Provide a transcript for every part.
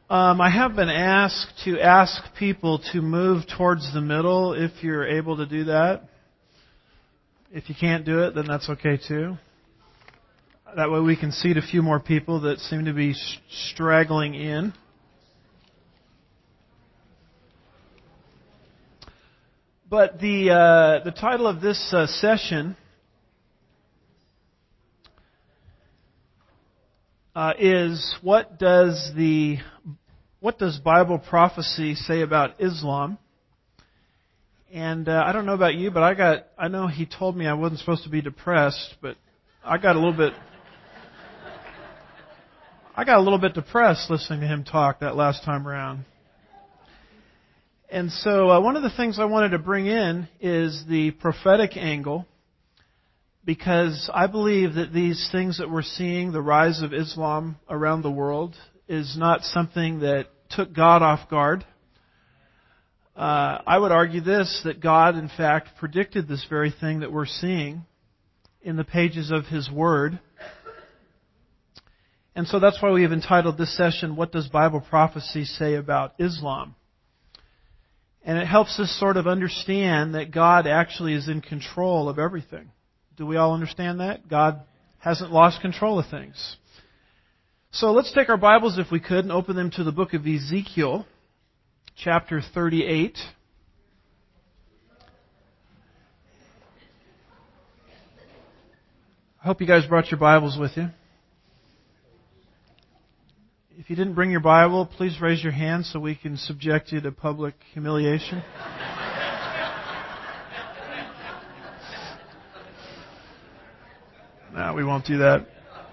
I have been asked to ask people to move towards the middle if you're able to do that. If you can't do it, then that's okay too. That way we can seat a few more people that seem to be straggling in. But the title of this session is What does Bible prophecy say about Islam? And I don't know about you, but I know he told me I wasn't supposed to be depressed, but I got a little bit depressed listening to him talk that last time around. And so one of the things I wanted to bring in is the prophetic angle, because I believe that these things that we're seeing, the rise of Islam around the world, is not something that took God off guard. I would argue that God, in fact, predicted this very thing that we're seeing in the pages of His Word. And so that's why we have entitled this session, What Does Bible Prophecy Say About Islam? And it helps us sort of understand that God actually is in control of everything. Do we all understand that? God hasn't lost control of things. So let's take our Bibles, if we could, and open them to the book of Ezekiel, chapter 38. I hope you guys brought your Bibles with you. If you didn't bring your Bible, please raise your hand so we can subject you to public humiliation. No, we won't do that.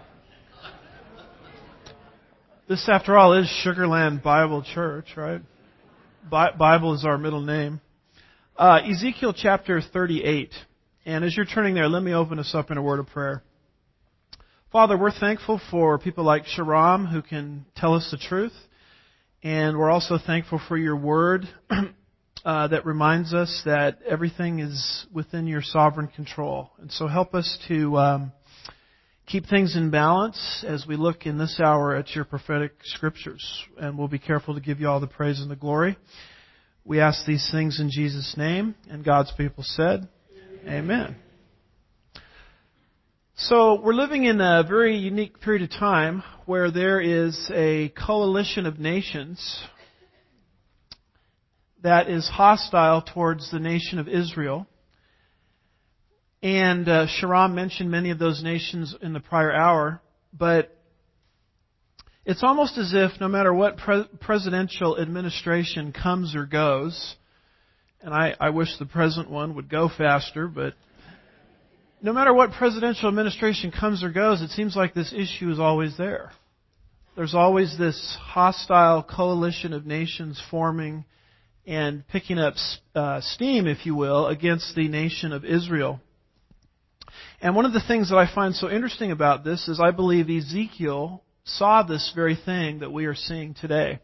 This, after all, is Sugarland Bible Church, right? Bible is our middle name. Ezekiel chapter 38. And as you're turning there, let me open us up in a word of prayer. Father, we're thankful for people like Sharam who can tell us the truth. And we're also thankful for your word that reminds us that everything is within your sovereign control. And so help us to keep things in balance as we look in this hour at your prophetic scriptures. And we'll be careful to give you all the praise and the glory. We ask these things in Jesus' name. And God's people said, Amen. So we're living in a very unique period of time where there is a coalition of nations that is hostile towards the nation of Israel. And Sharam mentioned many of those nations in the prior hour, but it's almost as if no matter what presidential administration comes or goes, and I wish the present one would go faster, but no matter what presidential administration comes or goes, it seems like this issue is always there. There's always this hostile coalition of nations forming and picking up steam, if you will, against the nation of Israel. And one of the things that I find so interesting about this is I believe Ezekiel saw this very thing that we are seeing today.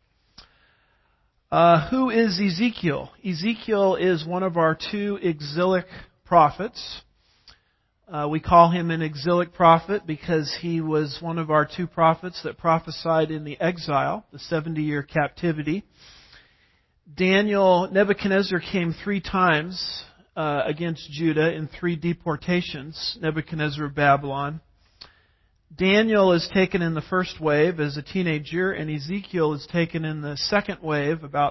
Who is Ezekiel? Ezekiel is one of our two exilic prophets. We call him an exilic prophet because he was one of our two prophets that prophesied in the exile, the 70-year captivity. Nebuchadnezzar came 3 times against Judah in 3 deportations, Nebuchadnezzar of Babylon. Daniel is taken in the first wave as a teenager, and Ezekiel is taken in the second wave, about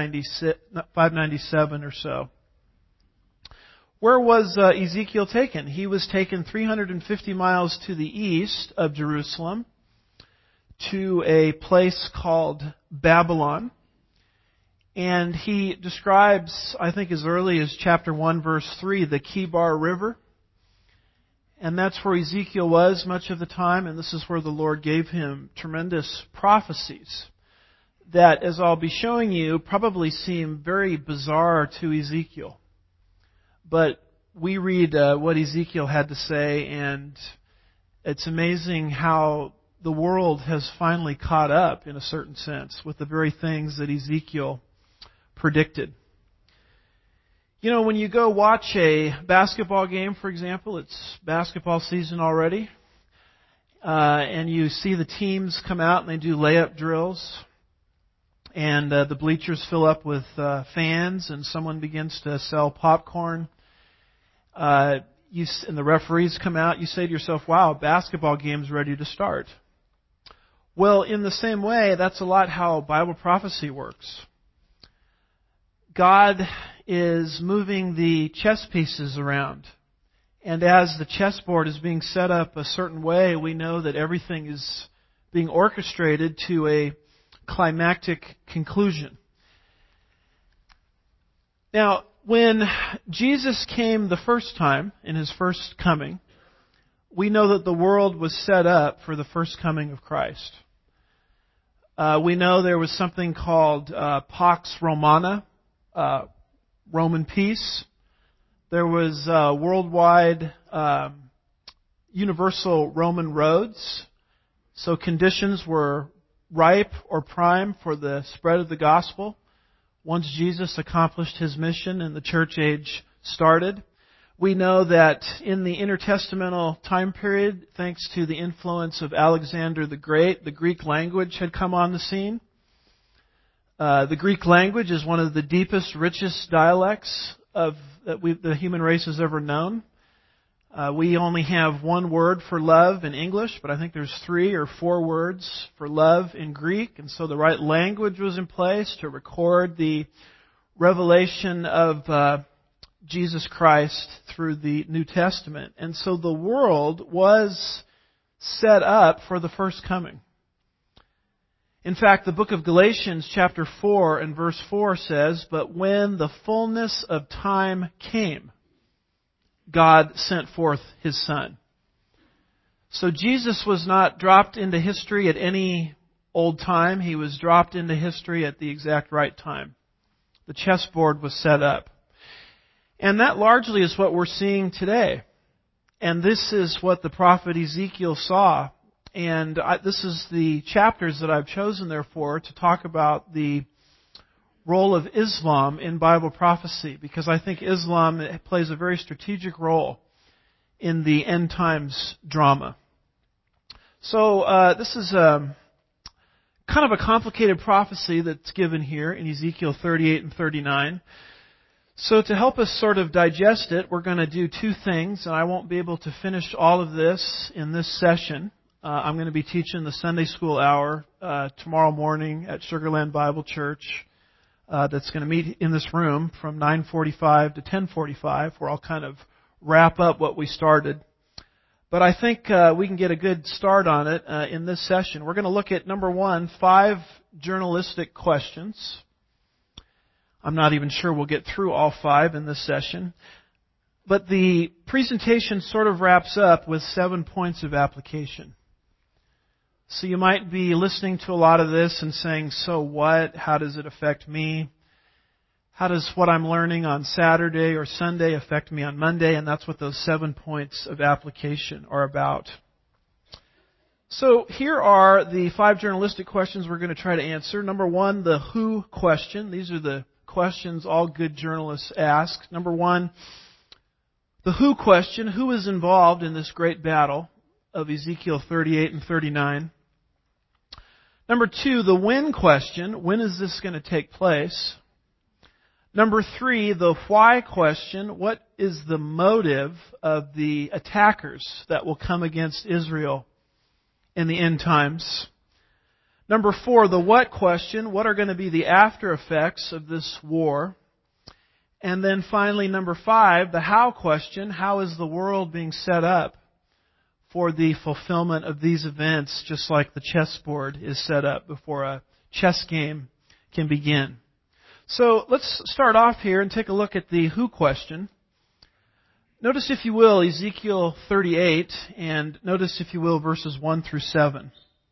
597 or so. Where was Ezekiel taken? He was taken 350 miles to the east of Jerusalem to a place called Babylon. And he describes, I think as early as chapter 1, verse 3, the Kibar River. And that's where Ezekiel was much of the time, and this is where the Lord gave him tremendous prophecies that, as I'll be showing you, probably seem very bizarre to Ezekiel. But we read what Ezekiel had to say, and it's amazing how the world has finally caught up, in a certain sense, with the very things that Ezekiel predicted. You know, when you go watch a basketball game, for example, it's basketball season already, and you see the teams come out and they do layup drills, and the bleachers fill up with fans, and someone begins to sell popcorn. And the referees come out. You say to yourself, "Wow, basketball game's ready to start." Well, in the same way, that's a lot how Bible prophecy works. God is moving the chess pieces around. And as the chessboard is being set up a certain way, we know that everything is being orchestrated to a climactic conclusion. Now, when Jesus came the first time, in His first coming, we know that the world was set up for the first coming of Christ. We know there was something called Pax Romana, Roman peace. There was worldwide universal Roman roads. So conditions were ripe or prime for the spread of the gospel. Once Jesus accomplished His mission and the church age started, we know that in the intertestamental time period, thanks to the influence of Alexander the Great, the Greek language had come on the scene. The Greek language is one of the deepest, richest dialects that the human race has ever known. We only have one word for love in English, but I think there's 3 or 4 words for love in Greek. And so the right language was in place to record the revelation of Jesus Christ through the New Testament. And so the world was set up for the first coming. In fact, the book of Galatians chapter 4 and verse 4 says, "But when the fullness of time came, God sent forth His Son." So Jesus was not dropped into history at any old time. He was dropped into history at the exact right time. The chessboard was set up. And that largely is what we're seeing today. And this is what the prophet Ezekiel saw. And this is the chapters that I've chosen, therefore, to talk about the role of Islam in Bible prophecy, because I think Islam plays a very strategic role in the end times drama. So this is kind of a complicated prophecy that's given here in Ezekiel 38 and 39. So to help us sort of digest it, we're going to do 2 things, and I won't be able to finish all of this in this session. I'm going to be teaching the Sunday school hour tomorrow morning at Sugarland Bible Church. That's going to meet in this room from 9:45 to 10:45, where I'll kind of wrap up what we started. But I think we can get a good start on it in this session. We're going to look at, number 1, 5 journalistic questions. I'm not even sure we'll get through all 5 in this session. But the presentation sort of wraps up with 7 points of application. So you might be listening to a lot of this and saying, "So what? How does it affect me? How does what I'm learning on Saturday or Sunday affect me on Monday?" And that's what those 7 points of application are about. So here are the 5 journalistic questions we're going to try to answer. Number 1, the who question. These are the questions all good journalists ask. Number 1, the who question. Who is involved in this great battle of Ezekiel 38 and 39? Number 2, the when question. When is this going to take place? Number 3, the why question. What is the motive of the attackers that will come against Israel in the end times? Number 4, the what question. What are going to be the after effects of this war? And then finally, number 5, the how question. How is the world being set up for the fulfillment of these events, just like the chessboard is set up before a chess game can begin? So let's start off here and take a look at the who question. Notice, if you will, Ezekiel 38, and notice, if you will, verses 1 through 7.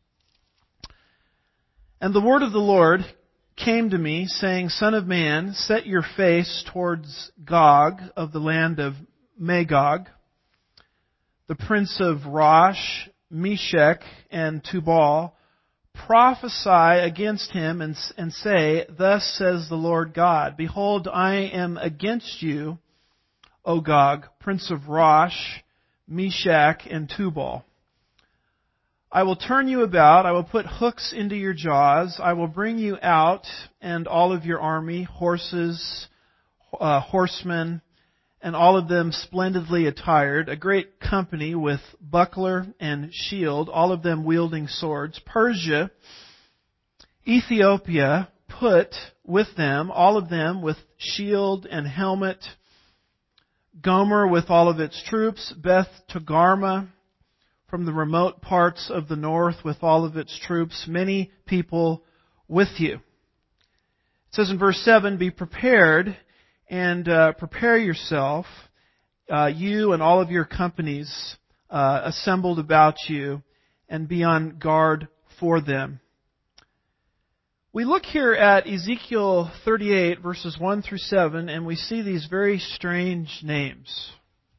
"And the word of the Lord came to me, saying, Son of man, set your face towards Gog of the land of Magog, the prince of Rosh, Meshech, and Tubal. Prophesy against him and say, Thus says the Lord God, Behold, I am against you, O Gog, prince of Rosh, Meshech, and Tubal. I will turn you about, I will put hooks into your jaws, I will bring you out and all of your army, horses, horsemen, and all of them splendidly attired, a great company with buckler and shield, all of them wielding swords. Persia, Ethiopia, put with them, all of them with shield and helmet. Gomer with all of its troops, Beth Togarmah from the remote parts of the north with all of its troops, many people with you. It says in verse 7, be prepared and prepare yourself, you and all of your companies assembled about you, and be on guard for them. We look here at Ezekiel 38, verses 1 through 7, and we see these very strange names.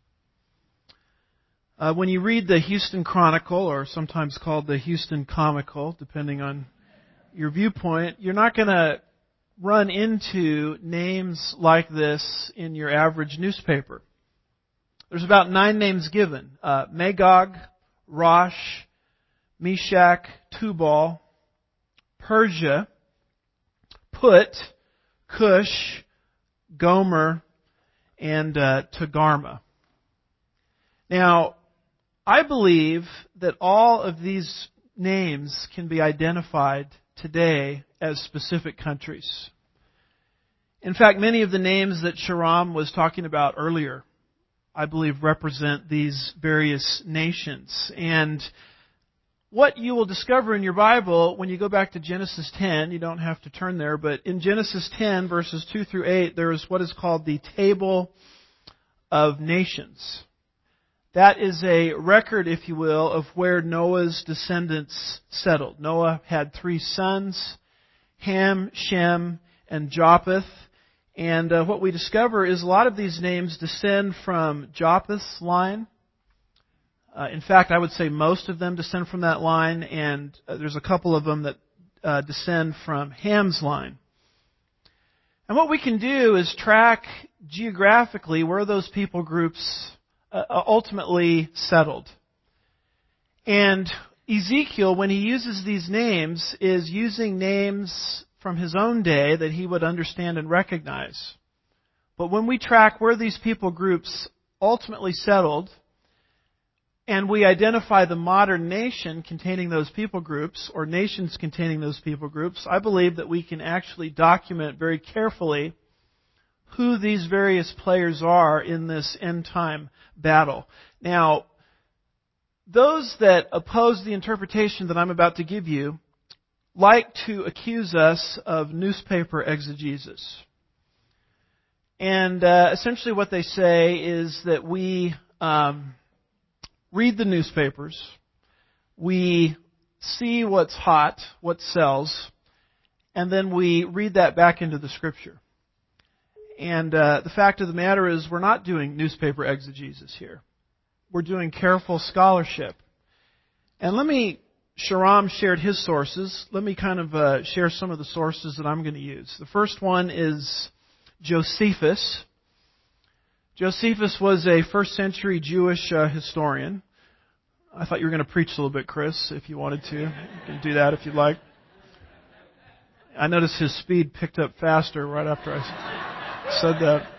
When you read the Houston Chronicle, or sometimes called the Houston Comical, depending on your viewpoint, you're not going to run into names like this in your average newspaper. There's about 9 names given. Magog, Rosh, Meshach, Tubal, Persia, Put, Cush, Gomer, and Togarmah. Now, I believe that all of these names can be identified today as specific countries. In fact, many of the names that Sharam was talking about earlier, I believe, represent these various nations. And what you will discover in your Bible when you go back to Genesis 10, you don't have to turn there, but in Genesis 10, verses 2 through 8, there is what is called the Table of Nations. That is a record, if you will, of where Noah's descendants settled. Noah had 3 sons, Ham, Shem, and Japheth. And what we discover is a lot of these names descend from Japheth's line. In fact, I would say most of them descend from that line, and there's a couple of them that descend from Ham's line. And what we can do is track geographically where those people groups ultimately settled. And Ezekiel, when he uses these names, is using names from his own day that he would understand and recognize. But when we track where these people groups ultimately settled, and we identify the modern nation containing those people groups, or nations containing those people groups, I believe that we can actually document very carefully who these various players are in this end-time battle. Now, those that oppose the interpretation that I'm about to give you like to accuse us of newspaper exegesis. And essentially what they say is that we read the newspapers, we see what's hot, what sells, and then we read that back into the Scripture. And the fact of the matter is we're not doing newspaper exegesis here. We're doing careful scholarship. And Sharam shared his sources. Let me kind of share some of the sources that I'm going to use. The first one is Josephus. Josephus was a first century Jewish historian. I thought you were going to preach a little bit, Chris, if you wanted to. You can do that if you'd like. I noticed his speed picked up faster right after I said that.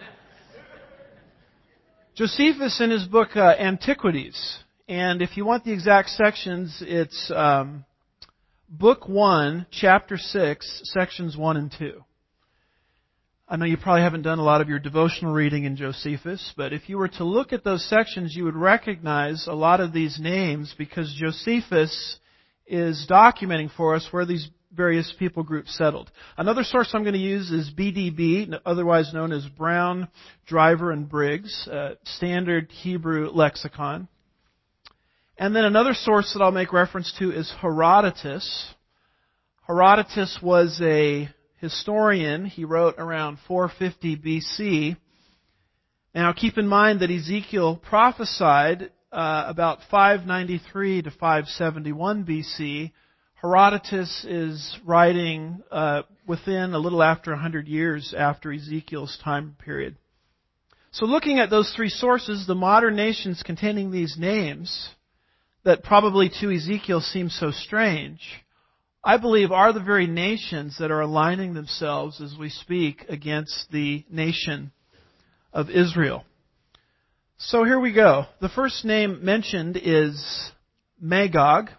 Josephus in his book Antiquities, and if you want the exact sections, it's Book 1, Chapter 6, Sections 1 and 2. I know you probably haven't done a lot of your devotional reading in Josephus, but if you were to look at those sections, you would recognize a lot of these names because Josephus is documenting for us where these various people groups settled. Another source I'm going to use is BDB, otherwise known as Brown, Driver, and Briggs, Standard Hebrew Lexicon. And then another source that I'll make reference to is Herodotus. Herodotus was a historian. He wrote around 450 BC. Now keep in mind that Ezekiel prophesied about 593 to 571 BC. Herodotus is writing within a little after 100 years after Ezekiel's time period. So looking at those three sources, the modern nations containing these names, that probably to Ezekiel seem so strange, I believe are the very nations that are aligning themselves as we speak against the nation of Israel. So here we go. The first name mentioned is Magog,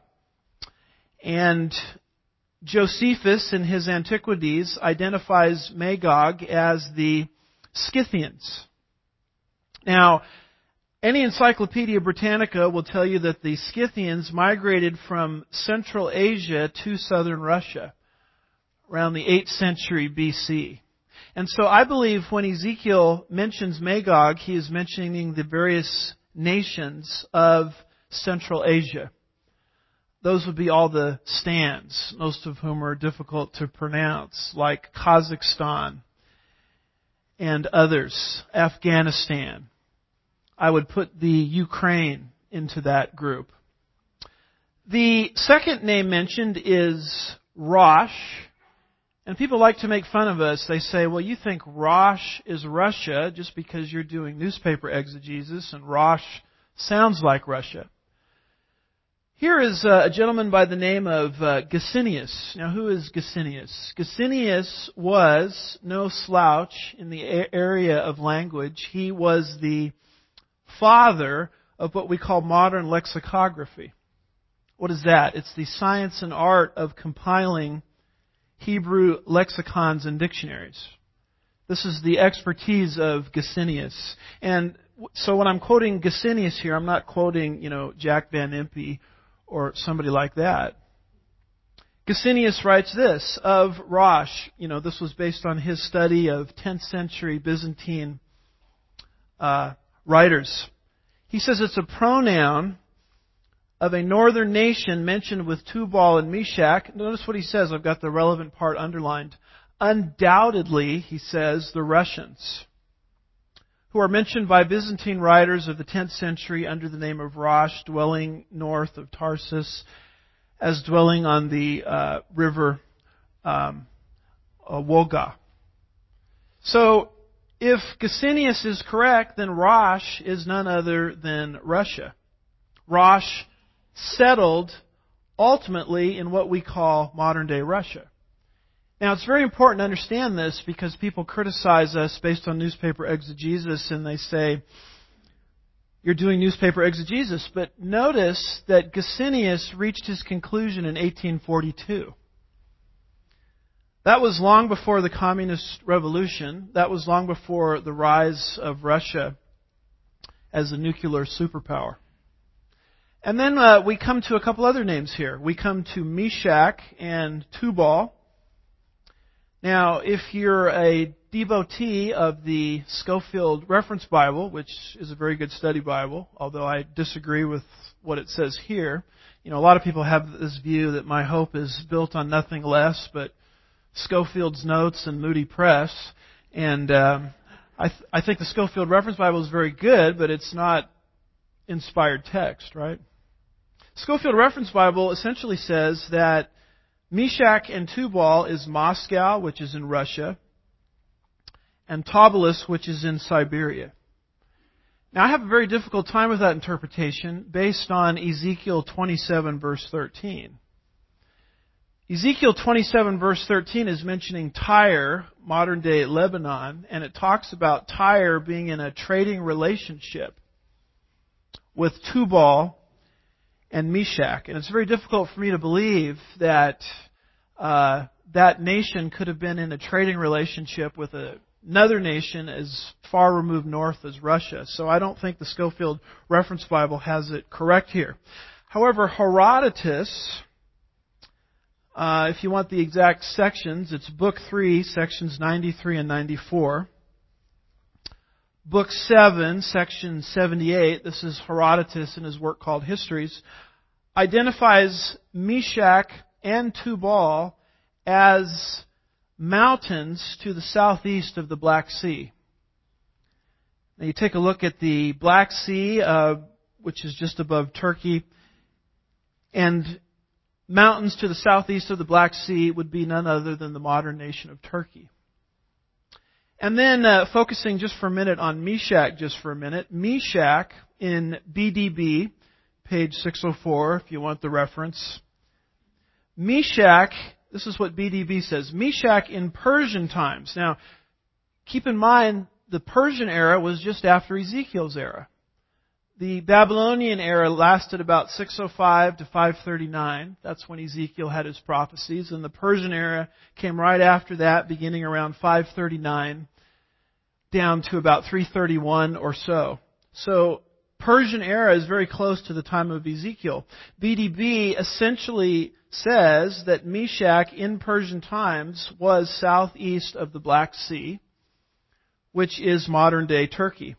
and Josephus in his Antiquities identifies Magog as the Scythians. Now, any Encyclopedia Britannica will tell you that the Scythians migrated from Central Asia to southern Russia around the 8th century BC. And so I believe when Ezekiel mentions Magog, he is mentioning the various nations of Central Asia. Those would be all the stands, most of whom are difficult to pronounce, like Kazakhstan and others, Afghanistan. I would put the Ukraine into that group. The second name mentioned is Rosh. And people like to make fun of us. They say, well, you think Rosh is Russia just because you're doing newspaper exegesis, and Rosh sounds like Russia. Here is a gentleman by the name of Gesenius. Now, who is Gesenius? Gesenius was no slouch in the area of language. He was the father of what we call modern lexicography. What is that? It's the science and art of compiling Hebrew lexicons and dictionaries. This is the expertise of Gesenius. And so when I'm quoting Gesenius here, I'm not quoting, Jack Van Impe or somebody like that. Gesenius writes this of Rosh. This was based on his study of 10th century Byzantine writers. He says it's a pronoun of a northern nation mentioned with Tubal and Meshach. Notice what he says. I've got the relevant part underlined. Undoubtedly, he says, the Russians, who are mentioned by Byzantine writers of the 10th century under the name of Rosh, dwelling north of Tarsus, as dwelling on the river Wolga. So, if Gesenius is correct, then Rosh is none other than Russia. Rosh settled ultimately in what we call modern-day Russia. Now, it's very important to understand this because people criticize us based on newspaper exegesis, and they say, you're doing newspaper exegesis. But notice that Gesenius reached his conclusion in 1842. That was long before the Communist Revolution. That was long before the rise of Russia as a nuclear superpower. And then we come to a couple other names here. We come to Meshach and Tubal. Now, if you're a devotee of the Scofield Reference Bible, which is a very good study Bible, although I disagree with what it says here. A lot of people have this view that my hope is built on nothing less but Scofield's Notes and Moody Press. And I think the Scofield Reference Bible is very good, but it's not inspired text, right? Scofield Reference Bible essentially says that Meshach and Tubal is Moscow, which is in Russia, and Tobolus, which is in Siberia. Now, I have a very difficult time with that interpretation based on Ezekiel 27, verse 13. Ezekiel 27, verse 13 is mentioning Tyre, modern-day Lebanon, and it talks about Tyre being in a trading relationship with Tubal and Meshach. And it's very difficult for me to believe that that nation could have been in a trading relationship with another nation as far removed north as Russia. So I don't think the Scofield Reference Bible has it correct here. However, Herodotus, if you want the exact sections, it's Book 3, sections 93 and 94. Book 7, section 78, this is Herodotus in his work called Histories, identifies Meshach and Tubal as mountains to the southeast of the Black Sea. Now you take a look at the Black Sea, which is just above Turkey, and mountains to the southeast of the Black Sea would be none other than the modern nation of Turkey. And then focusing just for a minute on Meshach, Meshach in BDB, page 604, if you want the reference. Meshach, this is what BDB says, Meshach in Persian times. Now, keep in mind, the Persian era was just after Ezekiel's era. The Babylonian era lasted about 605 to 539. That's when Ezekiel had his prophecies. And the Persian era came right after that, beginning around 539, down to about 331 or so. So, Persian era is very close to the time of Ezekiel. BDB essentially says that Meshach in Persian times was southeast of the Black Sea, which is modern-day Turkey.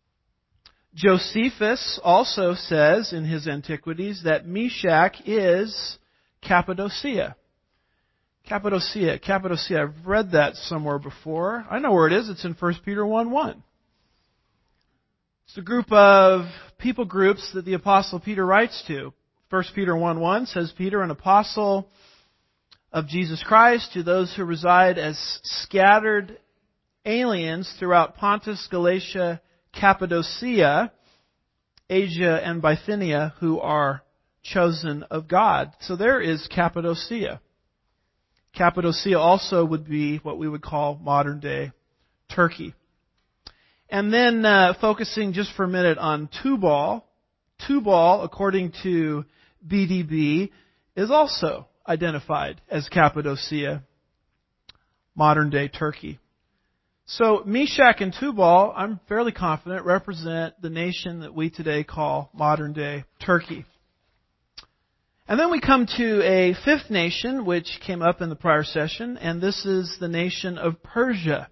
Josephus also says in his Antiquities that Meshach is Cappadocia. Cappadocia. I've read that somewhere before. I know where it is. It's in 1 Peter 1:1. It's a group of people groups that the Apostle Peter writes to. 1 Peter 1:1 says, Peter, an apostle of Jesus Christ, to those who reside as scattered aliens throughout Pontus, Galatia, Cappadocia, Asia, and Bithynia, who are chosen of God. So there is Cappadocia. Cappadocia also would be what we would call modern-day Turkey. And then focusing just for a minute on Tubal. Tubal, according to BDB, is also identified as Cappadocia, modern-day Turkey. So Meshach and Tubal, I'm fairly confident, represent the nation that we today call modern-day Turkey. And then we come to a fifth nation, which came up in the prior session, and this is the nation of Persia.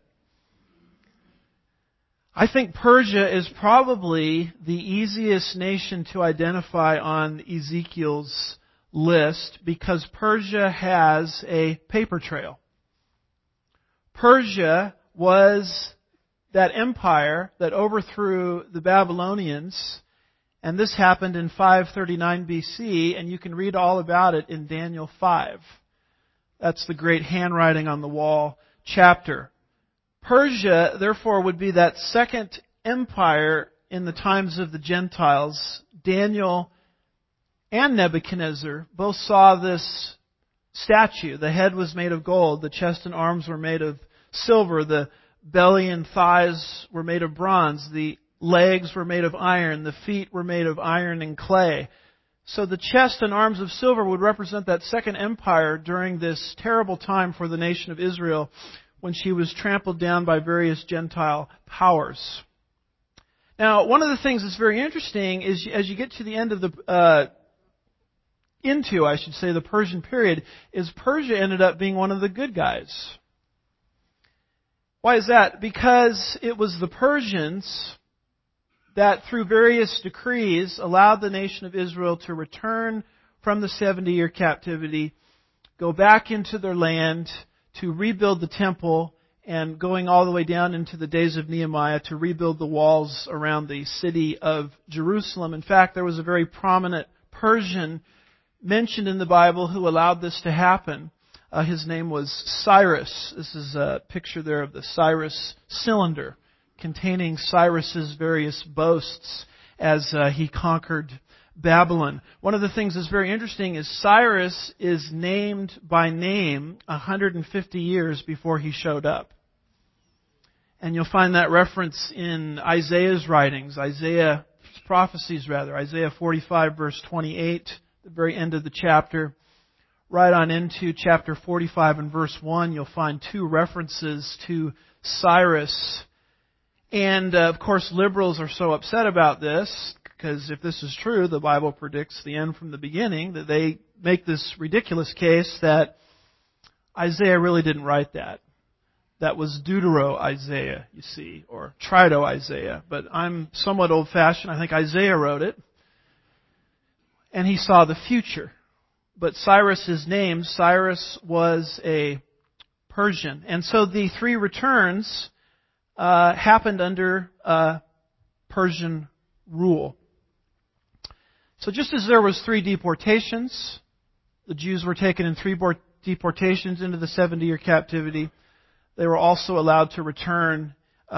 I think Persia is probably the easiest nation to identify on Ezekiel's list because Persia has a paper trail. Persia was that empire that overthrew the Babylonians, and this happened in 539 BC, and you can read all about it in Daniel 5. That's the great handwriting on the wall chapter. Persia, therefore, would be that second empire in the times of the Gentiles. Daniel and Nebuchadnezzar both saw this statue. The head was made of gold, the chest and arms were made of silver, the belly and thighs were made of bronze, the legs were made of iron, the feet were made of iron and clay. So the chest and arms of silver would represent that second empire during this terrible time for the nation of Israel when she was trampled down by various Gentile powers. Now, one of the things that's very interesting is as you get to the end of the the Persian period, is Persia ended up being one of the good guys. Why is that? Because it was the Persians that through various decrees allowed the nation of Israel to return from the 70-year captivity, go back into their land to rebuild the temple, and going all the way down into the days of Nehemiah to rebuild the walls around the city of Jerusalem. In fact, there was a very prominent Persian mentioned in the Bible who allowed this to happen. His name was Cyrus. This is a picture there of the Cyrus cylinder containing Cyrus's various boasts as he conquered Babylon. One of the things that's very interesting is Cyrus is named by name 150 years before he showed up. And you'll find that reference in Isaiah's writings, Isaiah's prophecies rather, Isaiah 45 verse 28, the very end of the chapter. Right on into chapter 45 and verse 1, you'll find two references to Cyrus. And, of course, liberals are so upset about this, because if this is true, the Bible predicts the end from the beginning, that they make this ridiculous case that Isaiah really didn't write that. That was Deutero-Isaiah, you see, or Trito-Isaiah. But I'm somewhat old-fashioned. I think Isaiah wrote it. And he saw the future. But Cyrus's name, Cyrus was a Persian. And so the three returns happened under Persian rule. So just as there was 3 deportations, the Jews were taken in 3 deportations into the 70-year captivity. They were also allowed to return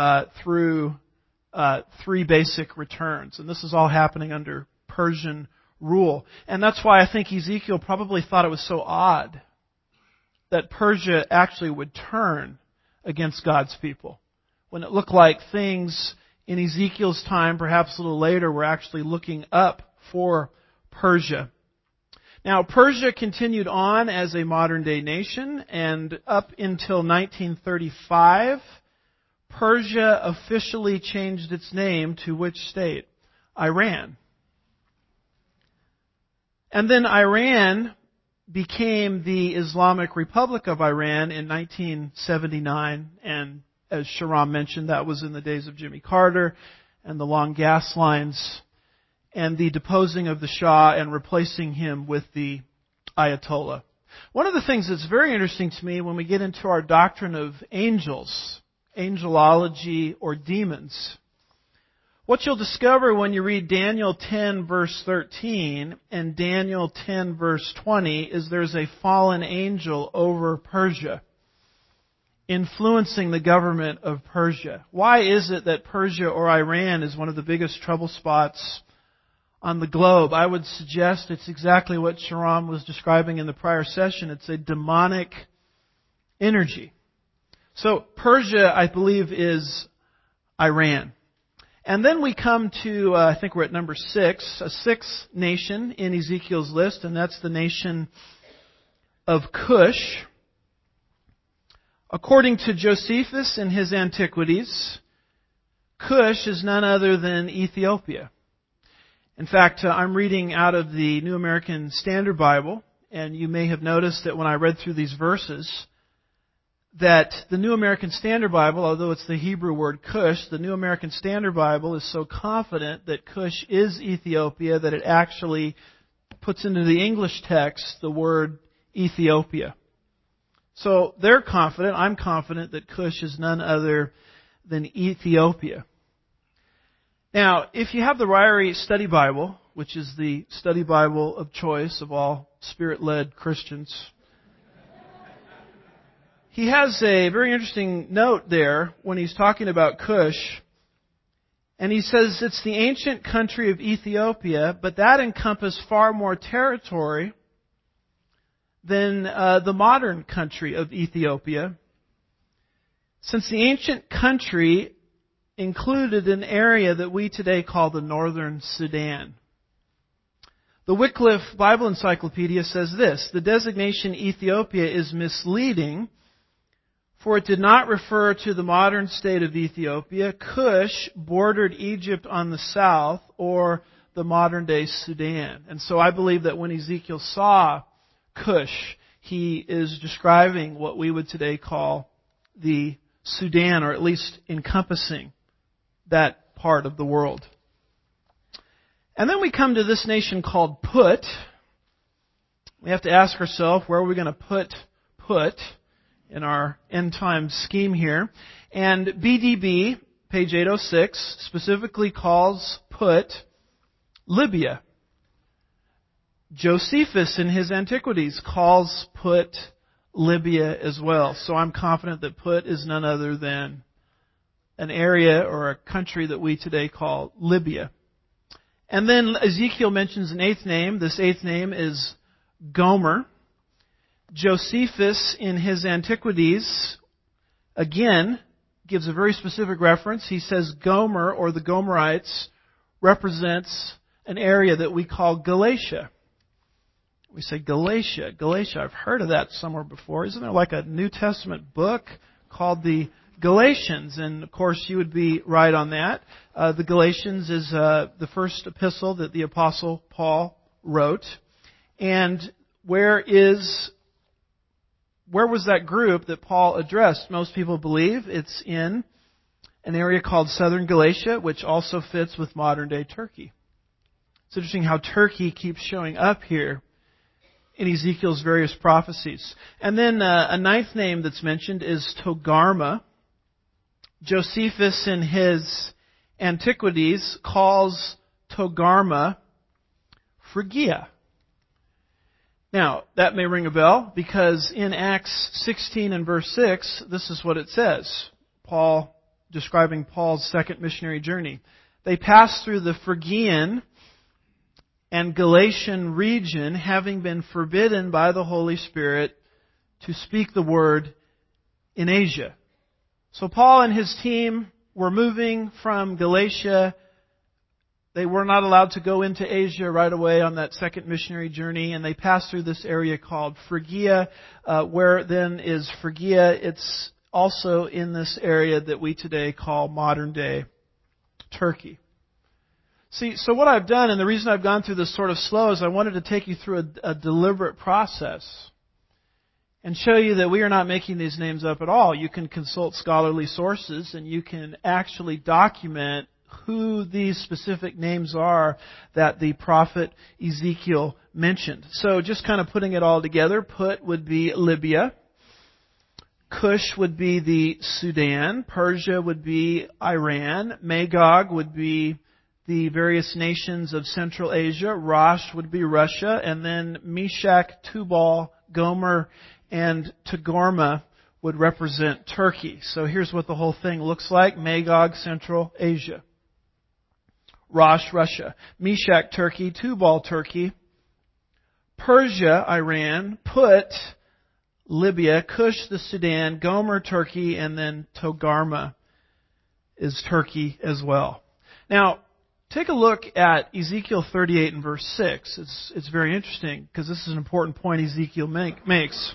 through 3 basic returns. And this is all happening under Persian rule. And that's why I think Ezekiel probably thought it was so odd that Persia actually would turn against God's people, when it looked like things in Ezekiel's time, perhaps a little later, were actually looking up for Persia. Now, Persia continued on as a modern-day nation, and up until 1935, Persia officially changed its name to which state? Iran. And then Iran became the Islamic Republic of Iran in 1979, and as Sharam mentioned, that was in the days of Jimmy Carter and the long gas lines and the deposing of the Shah and replacing him with the Ayatollah. One of the things that's very interesting to me when we get into our doctrine of angels, angelology or demons, what you'll discover when you read Daniel 10 verse 13 and Daniel 10 verse 20 is there's a fallen angel over Persia, influencing the government of Persia. Why is it that Persia or Iran is one of the biggest trouble spots on the globe? I would suggest it's exactly what Sharam was describing in the prior session. It's a demonic energy. So Persia, I believe, is Iran. And then we come to, I think we're at number 6, a sixth nation in Ezekiel's list, and that's the nation of Cush. According to Josephus in his Antiquities, Cush is none other than Ethiopia. In fact, I'm reading out of the New American Standard Bible, and you may have noticed that when I read through these verses, that the New American Standard Bible, although it's the Hebrew word Cush, the New American Standard Bible is so confident that Cush is Ethiopia that it actually puts into the English text the word Ethiopia. So they're confident, I'm confident that Cush is none other than Ethiopia. Now, if you have the Ryrie Study Bible, which is the study Bible of choice of all Spirit-led Christians, he has a very interesting note there when he's talking about Cush. And he says it's the ancient country of Ethiopia, but that encompassed far more territory than the modern country of Ethiopia, since the ancient country included an area that we today call the Northern Sudan. The Wycliffe Bible Encyclopedia says this: the designation Ethiopia is misleading, for it did not refer to the modern state of Ethiopia. Cush bordered Egypt on the south, or the modern-day Sudan. And so I believe that when Ezekiel saw Cush, he is describing what we would today call the Sudan, or at least encompassing that part of the world. And then we come to this nation called Put. We have to ask ourselves, where are we going to put in our end time scheme here? And BDB, page 806, specifically calls Put Libya. Josephus in his Antiquities calls Put Libya as well. So I'm confident that Put is none other than an area or a country that we today call Libya. And then Ezekiel mentions an eighth name. This eighth name is Gomer. Josephus in his Antiquities, again, gives a very specific reference. He says Gomer, or the Gomerites, represents an area that we call Galatia. We say Galatia. Galatia, I've heard of that somewhere before. Isn't there like a New Testament book called the Galatians? And of course you would be right on that. The Galatians is the first epistle that the Apostle Paul wrote. And where was that group that Paul addressed? Most people believe it's in an area called Southern Galatia, which also fits with modern-day Turkey. It's interesting how Turkey keeps showing up here in Ezekiel's various prophecies. And then a ninth name that's mentioned is Togarmah. Josephus in his Antiquities calls Togarmah Phrygia. Now, that may ring a bell, because in Acts 16 and verse 6, this is what it says. Paul, describing Paul's second missionary journey. They passed through the Phrygian and Galatian region, having been forbidden by the Holy Spirit to speak the word in Asia. So Paul and his team were moving from Galatia. They were not allowed to go into Asia right away on that second missionary journey, and they passed through this area called Phrygia. Where then is Phrygia? It's also in this area that we today call modern-day Turkey. See, so what I've done, and the reason I've gone through this sort of slow, is I wanted to take you through a deliberate process and show you that we are not making these names up at all. You can consult scholarly sources, and you can actually document who these specific names are that the prophet Ezekiel mentioned. So just kind of putting it all together, Put would be Libya, Cush would be the Sudan, Persia would be Iran, Magog would be the various nations of Central Asia, Rosh would be Russia, and then Meshach, Tubal, Gomer, and Togarmah would represent Turkey. So here's what the whole thing looks like. Magog, Central Asia. Rosh, Russia. Meshach, Turkey. Tubal, Turkey. Persia, Iran. Put, Libya. Cush, the Sudan. Gomer, Turkey. And then Togarmah is Turkey as well. Now, take a look at Ezekiel 38 and verse 6. It's very interesting because this is an important point Ezekiel makes.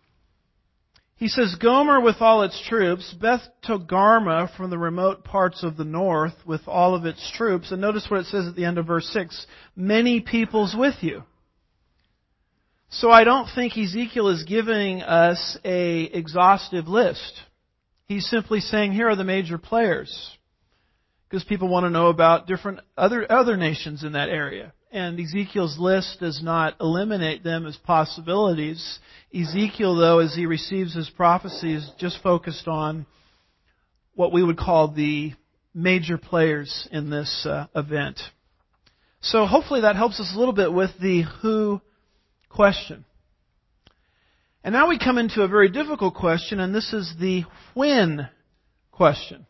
He says, Gomer with all its troops, Beth Togarmah from the remote parts of the north with all of its troops. And notice what it says at the end of verse 6. Many peoples with you. So I don't think Ezekiel is giving us an exhaustive list. He's simply saying, here are the major players. Because people want to know about different other nations in that area. And Ezekiel's list does not eliminate them as possibilities. Ezekiel, though, as he receives his prophecies, just focused on what we would call the major players in this event. So hopefully that helps us a little bit with the who question. And now we come into a very difficult question, and this is the when question.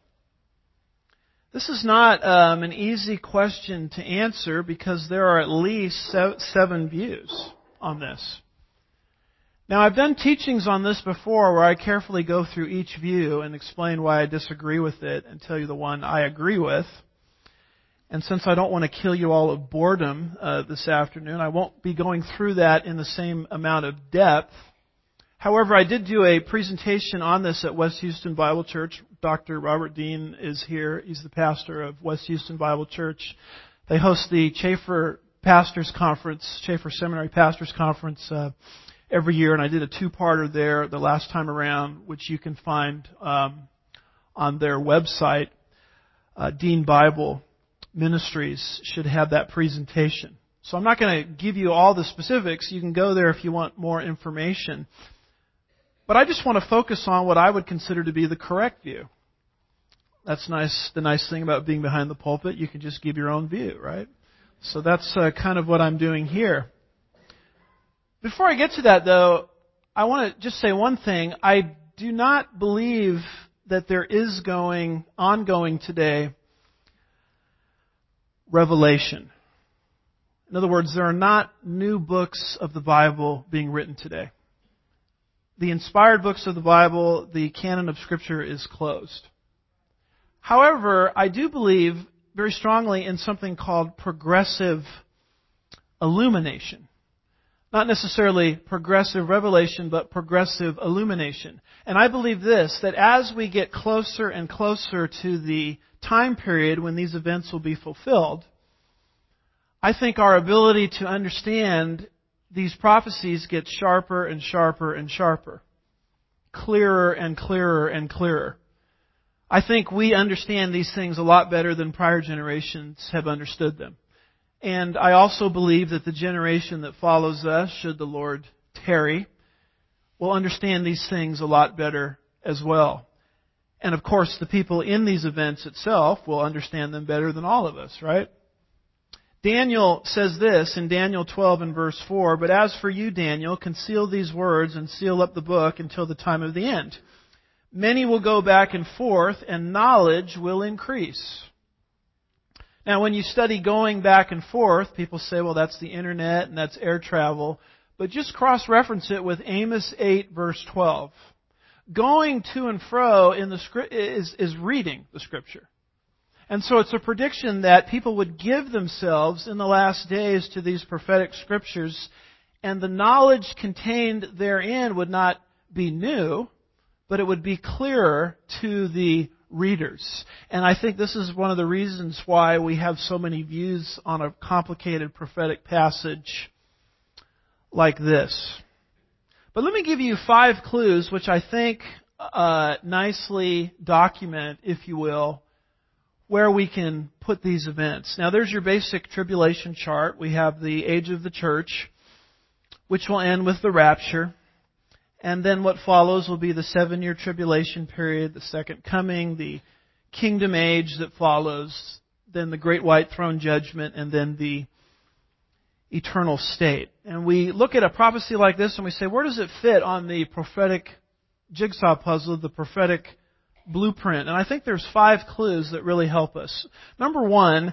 This is not an easy question to answer because there are at least 7 views on this. Now, I've done teachings on this before where I carefully go through each view and explain why I disagree with it and tell you the one I agree with. And since I don't want to kill you all of boredom this afternoon, I won't be going through that in the same amount of depth. However, I did do a presentation on this at West Houston Bible Church. Dr. Robert Dean is here. He's the pastor of West Houston Bible Church. They host the Chafer Pastors Conference, Chafer Seminary Pastors Conference every year, and I did a 2-parter there the last time around, which you can find on their website. Dean Bible Ministries should have that presentation. So I'm not going to give you all the specifics. You can go there if you want more information. But I just want to focus on what I would consider to be the correct view. That's nice. The nice thing about being behind the pulpit, you can just give your own view, right? So that's kind of what I'm doing here. Before I get to that, though, I want to just say one thing. I do not believe that there is ongoing today revelation. In other words, there are not new books of the Bible being written today. The inspired books of the Bible, the canon of Scripture is closed. However, I do believe very strongly in something called progressive illumination. Not necessarily progressive revelation, but progressive illumination. And I believe this, that as we get closer and closer to the time period when these events will be fulfilled, I think our ability to understand these prophecies get sharper and sharper and sharper. Clearer and clearer and clearer. I think we understand these things a lot better than prior generations have understood them. And I also believe that the generation that follows us, should the Lord tarry, will understand these things a lot better as well. And of course, the people in these events itself will understand them better than all of us, right? Daniel says this in Daniel 12 and verse 4, "But as for you, Daniel, conceal these words and seal up the book until the time of the end. Many will go back and forth, and knowledge will increase." Now, when you study going back and forth, people say, well, that's the internet and that's air travel. But just cross-reference it with Amos 8, verse 12. Going to and fro in the script is reading the Scripture. And so it's a prediction that people would give themselves in the last days to these prophetic Scriptures, and the knowledge contained therein would not be new, but it would be clearer to the readers. And I think this is one of the reasons why we have so many views on a complicated prophetic passage like this. But let me give you 5 clues which I think nicely document, if you will, where we can put these events. Now there's your basic tribulation chart. We have the age of the church, which will end with the rapture. And then what follows will be the 7-year tribulation period, the second coming, the kingdom age that follows, then the great white throne judgment, and then the eternal state. And we look at a prophecy like this and we say, where does it fit on the prophetic jigsaw puzzle, the prophetic blueprint? And I think there's 5 clues that really help us. Number 1,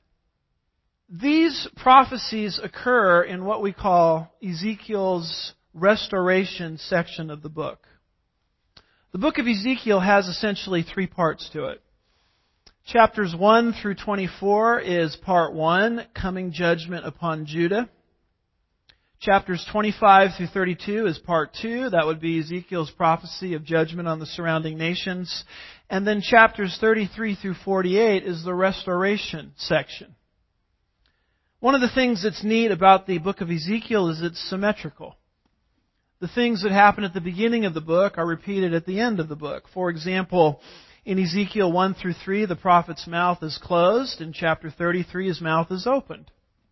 these prophecies occur in what we call Ezekiel's restoration section of the book. The book of Ezekiel has essentially 3 parts to it. Chapters 1 through 24 is part 1, coming judgment upon Judah. Chapters 25 through 32 is part 2. That would be Ezekiel's prophecy of judgment on the surrounding nations. And then chapters 33 through 48 is the restoration section. One of the things that's neat about the book of Ezekiel is it's symmetrical. The things that happen at the beginning of the book are repeated at the end of the book. For example, in Ezekiel 1 through 3, the prophet's mouth is closed. In chapter 33, his mouth is opened.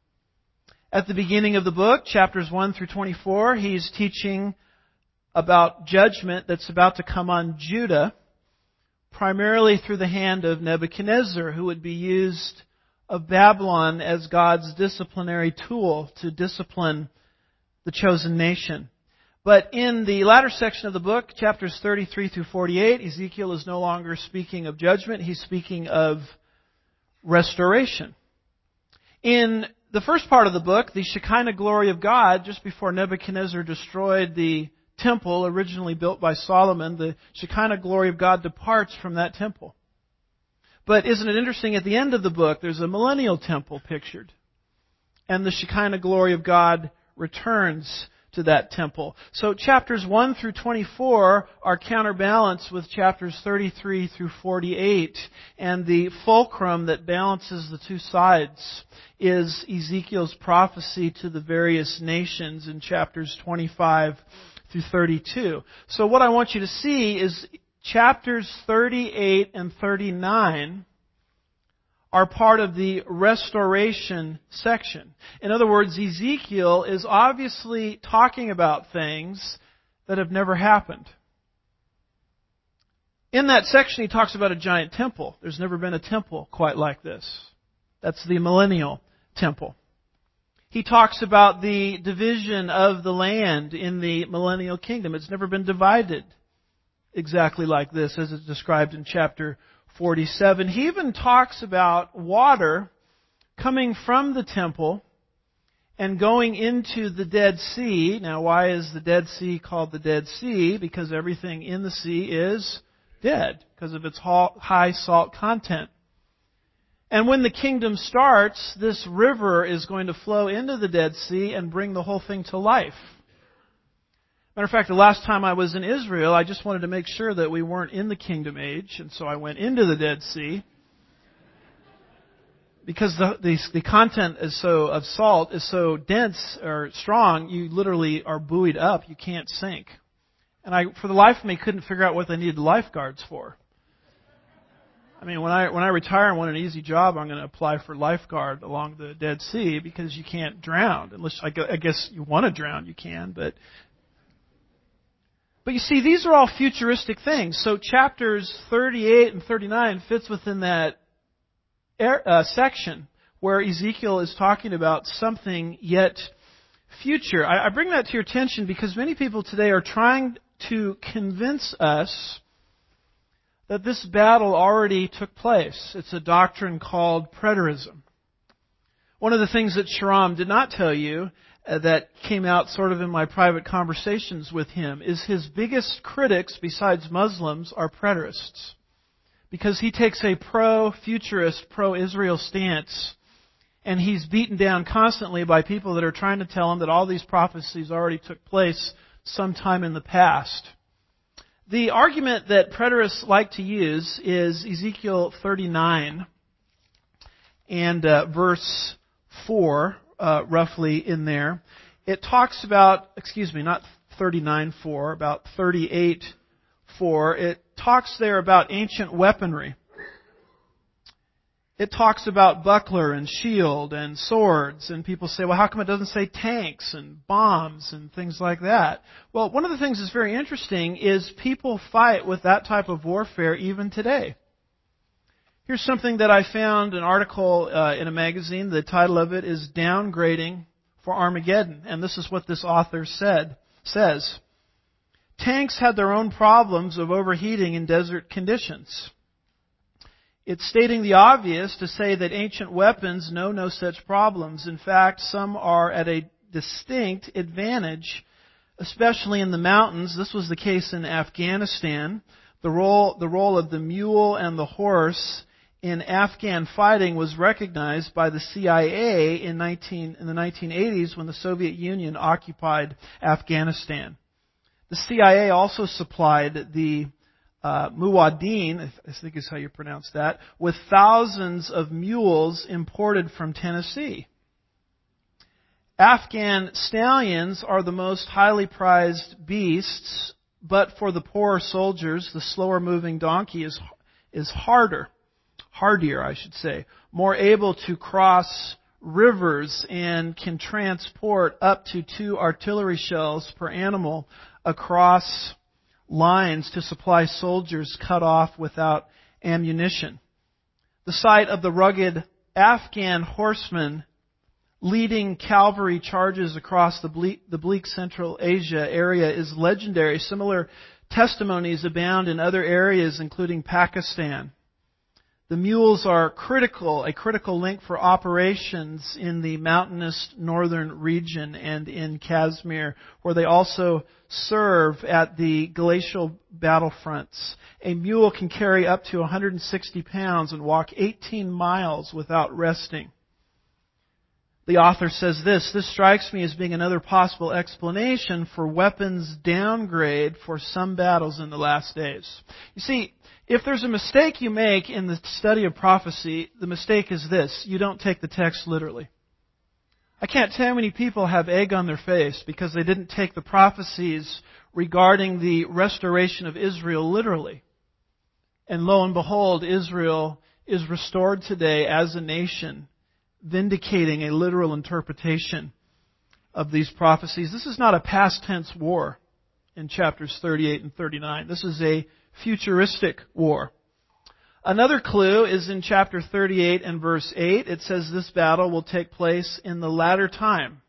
At the beginning of the book, chapters 1 through 24, he's teaching about judgment that's about to come on Judah, primarily through the hand of Nebuchadnezzar, who would be used of Babylon as God's disciplinary tool to discipline the chosen nation. But in the latter section of the book, chapters 33 through 48, Ezekiel is no longer speaking of judgment. He's speaking of restoration. In the first part of the book, the Shekinah glory of God, just before Nebuchadnezzar destroyed the temple originally built by Solomon, the Shekinah glory of God departs from that temple. But isn't it interesting, at the end of the book, there's a millennial temple pictured. And the Shekinah glory of God returns to that temple. So chapters 1 through 24 are counterbalanced with chapters 33 through 48. And the fulcrum that balances the 2 sides is Ezekiel's prophecy to the various nations in chapters 25 through 32. So what I want you to see is chapters 38 and 39 are part of the restoration section. In other words, Ezekiel is obviously talking about things that have never happened. In that section, he talks about a giant temple. There's never been a temple quite like this. That's the millennial temple. He talks about the division of the land in the millennial kingdom. It's never been divided exactly like this, as it's described in chapter 47. He even talks about water coming from the temple and going into the Dead Sea. Now, why is the Dead Sea called the Dead Sea? Because everything in the sea is dead because of its high salt content. And when the kingdom starts, this river is going to flow into the Dead Sea and bring the whole thing to life. Matter of fact, the last time I was in Israel, I just wanted to make sure that we weren't in the kingdom age, and so I went into the Dead Sea. Because the content of salt is so dense or strong, you literally are buoyed up. You can't sink. And I, for the life of me, couldn't figure out what they needed lifeguards for. I mean, when I retire and want an easy job, I'm going to apply for lifeguard along the Dead Sea because you can't drown. Unless, I guess you want to drown, you can, But you see, these are all futuristic things. So chapters 38 and 39 fits within that section where Ezekiel is talking about something yet future. I bring that to your attention because many people today are trying to convince us that this battle already took place. It's a doctrine called preterism. One of the things that Shahram did not tell you that came out sort of in my private conversations with him is his biggest critics besides Muslims are preterists. Because he takes a pro-futurist, pro-Israel stance, and he's beaten down constantly by people that are trying to tell him that all these prophecies already took place sometime in the past. The argument that preterists like to use is Ezekiel 39 and verse 4, roughly in there. It talks about, not 39:4, about 38:4. It talks there about ancient weaponry. It talks about buckler and shield and swords, and people say, well, how come it doesn't say tanks and bombs and things like that? Well, one of the things that's very interesting is people fight with that type of warfare even today. Here's something that I found, an article in a magazine. The title of it is Downgrading for Armageddon, and this is what this author says. Tanks had their own problems of overheating in desert conditions. It's stating the obvious to say that ancient weapons know no such problems. In fact, some are at a distinct advantage, especially in the mountains. This was the case in Afghanistan. The role of the mule and the horse in Afghan fighting was recognized by the CIA in the 1980s when the Soviet Union occupied Afghanistan. The CIA also supplied the Muad'Din, I think is how you pronounce that, with thousands of mules imported from Tennessee. Afghan stallions are the most highly prized beasts, but for the poorer soldiers, the slower moving donkey is hardier, more able to cross rivers and can transport up to 2 artillery shells per animal across lines to supply soldiers cut off without ammunition. The sight of the rugged Afghan horsemen leading cavalry charges across the bleak Central Asia area is legendary. Similar testimonies abound in other areas, including Pakistan. The mules are a critical link for operations in the mountainous northern region and in Kashmir, where they also serve at the glacial battlefronts. A mule can carry up to 160 pounds and walk 18 miles without resting. The author says this strikes me as being another possible explanation for weapons downgrade for some battles in the last days. You see, if there's a mistake you make in the study of prophecy, the mistake is this: you don't take the text literally. I can't tell how many people have egg on their face because they didn't take the prophecies regarding the restoration of Israel literally. And lo and behold, Israel is restored today as a nation, vindicating a literal interpretation of these prophecies. This is not a past tense war in chapters 38 and 39. This is a futuristic war. Another clue is in chapter 38 and verse 8. It says this battle will take place in the latter time.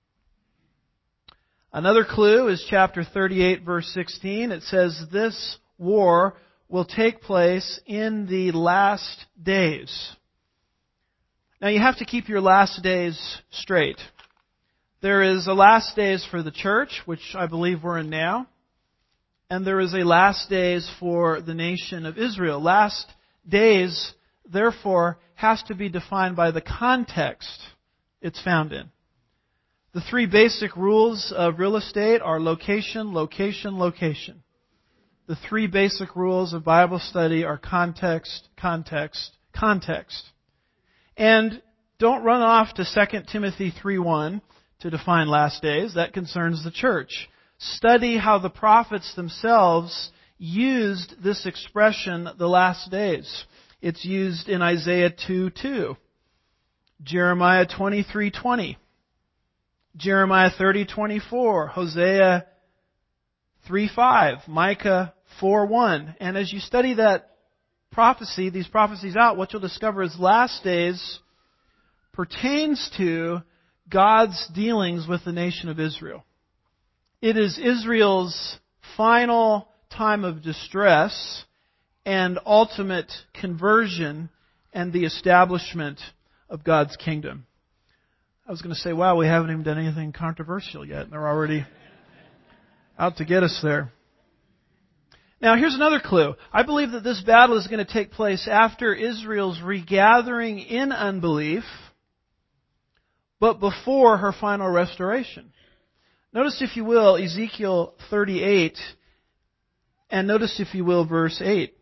Another clue is chapter 38 verse 16. It says this war will take place in the last days. Now you have to keep your last days straight. There is a last days for the church, which I believe we're in now. And there is a last days for the nation of Israel. Last days, therefore, has to be defined by the context it's found in. The 3 basic rules of real estate are location, location, location. The 3 basic rules of Bible study are context, context, context. And don't run off to 2 Timothy 3:1 to define last days. That concerns the church. Study how the prophets themselves used this expression, the last days. It's used in Isaiah 2:2, Jeremiah 23:20, Jeremiah 30:24, Hosea 3:5, Micah 4:1. And as you study that prophecy, these prophecies out, what you'll discover is last days pertains to God's dealings with the nation of Israel. It is Israel's final time of distress, and ultimate conversion and the establishment of God's kingdom. I was going to say, wow, we haven't even done anything controversial yet, and they're already out to get us there. Now, here's another clue. I believe that this battle is going to take place after Israel's regathering in unbelief, but before her final restoration. Notice, if you will, Ezekiel 38, and notice, if you will, verse 8.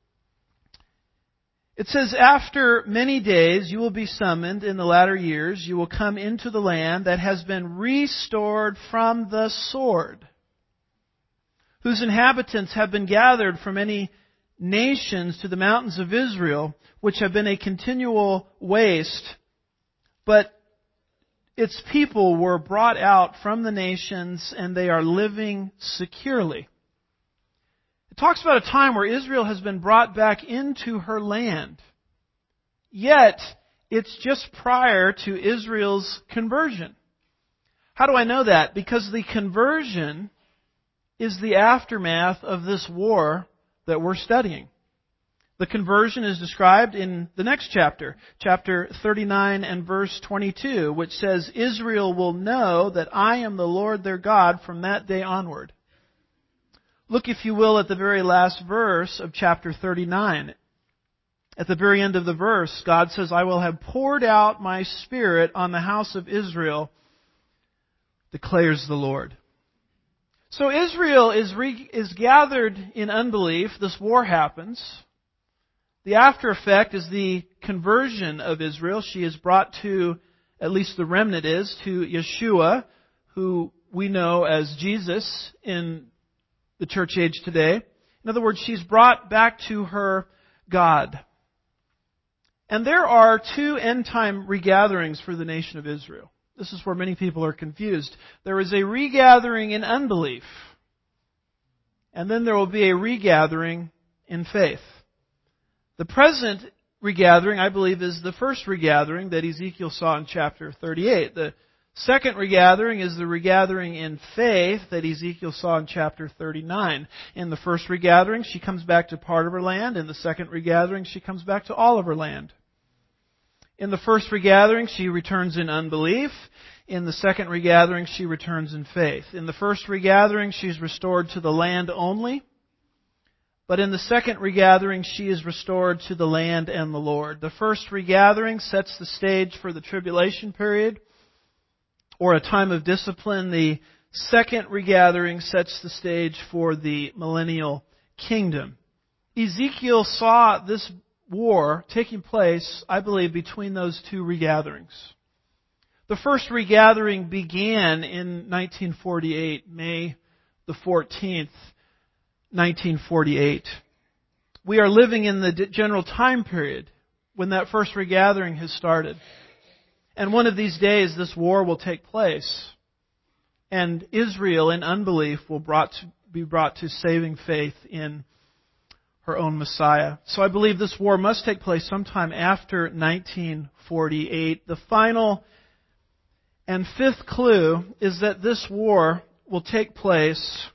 It says, "After many days you will be summoned in the latter years. You will come into the land that has been restored from the sword, whose inhabitants have been gathered from many nations to the mountains of Israel, which have been a continual waste. But its people were brought out from the nations, and they are living securely." It talks about a time where Israel has been brought back into her land. Yet, it's just prior to Israel's conversion. How do I know that? Because the conversion is the aftermath of this war that we're studying. The conversion is described in the next chapter, chapter 39 and verse 22, which says, "Israel will know that I am the Lord their God from that day onward." Look, if you will, at the very last verse of chapter 39. At the very end of the verse, God says, "I will have poured out my Spirit on the house of Israel, declares the Lord." So Israel is gathered in unbelief. This war happens. The after effect is the conversion of Israel. She is brought to, at least the remnant is, to Yeshua, who we know as Jesus in the church age today. In other words, she's brought back to her God. And there are two end-time regatherings for the nation of Israel. This is where many people are confused. There is a regathering in unbelief. And then there will be a regathering in faith. The present regathering, I believe, is the first regathering that Ezekiel saw in chapter 38. The second regathering is the regathering in faith that Ezekiel saw in chapter 39. In the first regathering, she comes back to part of her land. In the second regathering, she comes back to all of her land. In the first regathering, she returns in unbelief. In the second regathering, she returns in faith. In the first regathering, she's restored to the land only. But in the second regathering, she is restored to the land and the Lord. The first regathering sets the stage for the tribulation period, or a time of discipline. The second regathering sets the stage for the millennial kingdom. Ezekiel saw this war taking place, I believe, between those two regatherings. The first regathering began in 1948, May the 14th, 1948. We are living in the general time period when that first regathering has started. And one of these days, this war will take place. And Israel, in unbelief, will be brought to saving faith in her own Messiah. So I believe this war must take place sometime after 1948. The final and fifth clue is that this war will take place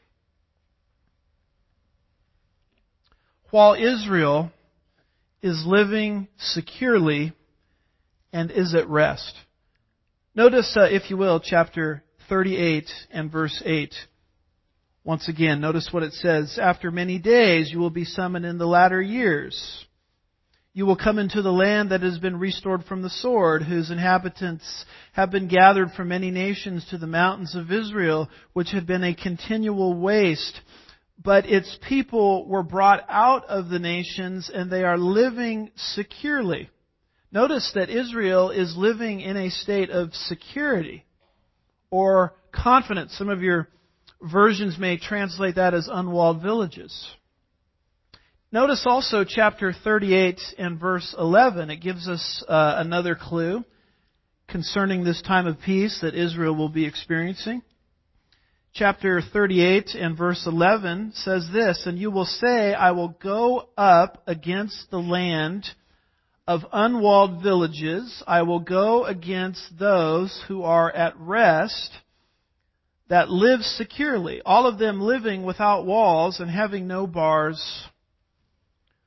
while Israel is living securely and is at rest. Notice, if you will, chapter 38 and verse 8. Once again, notice what it says. "After many days you will be summoned in the latter years. You will come into the land that has been restored from the sword, whose inhabitants have been gathered from many nations to the mountains of Israel, which have been a continual waste. But its people were brought out of the nations, and they are living securely." Notice that Israel is living in a state of security or confidence. Some of your versions may translate that as unwalled villages. Notice also chapter 38 and verse 11. It gives us another clue concerning this time of peace that Israel will be experiencing. Chapter 38 and verse 11 says this, "And you will say, I will go up against the land of unwalled villages. I will go against those who are at rest, that live securely, all of them living without walls and having no bars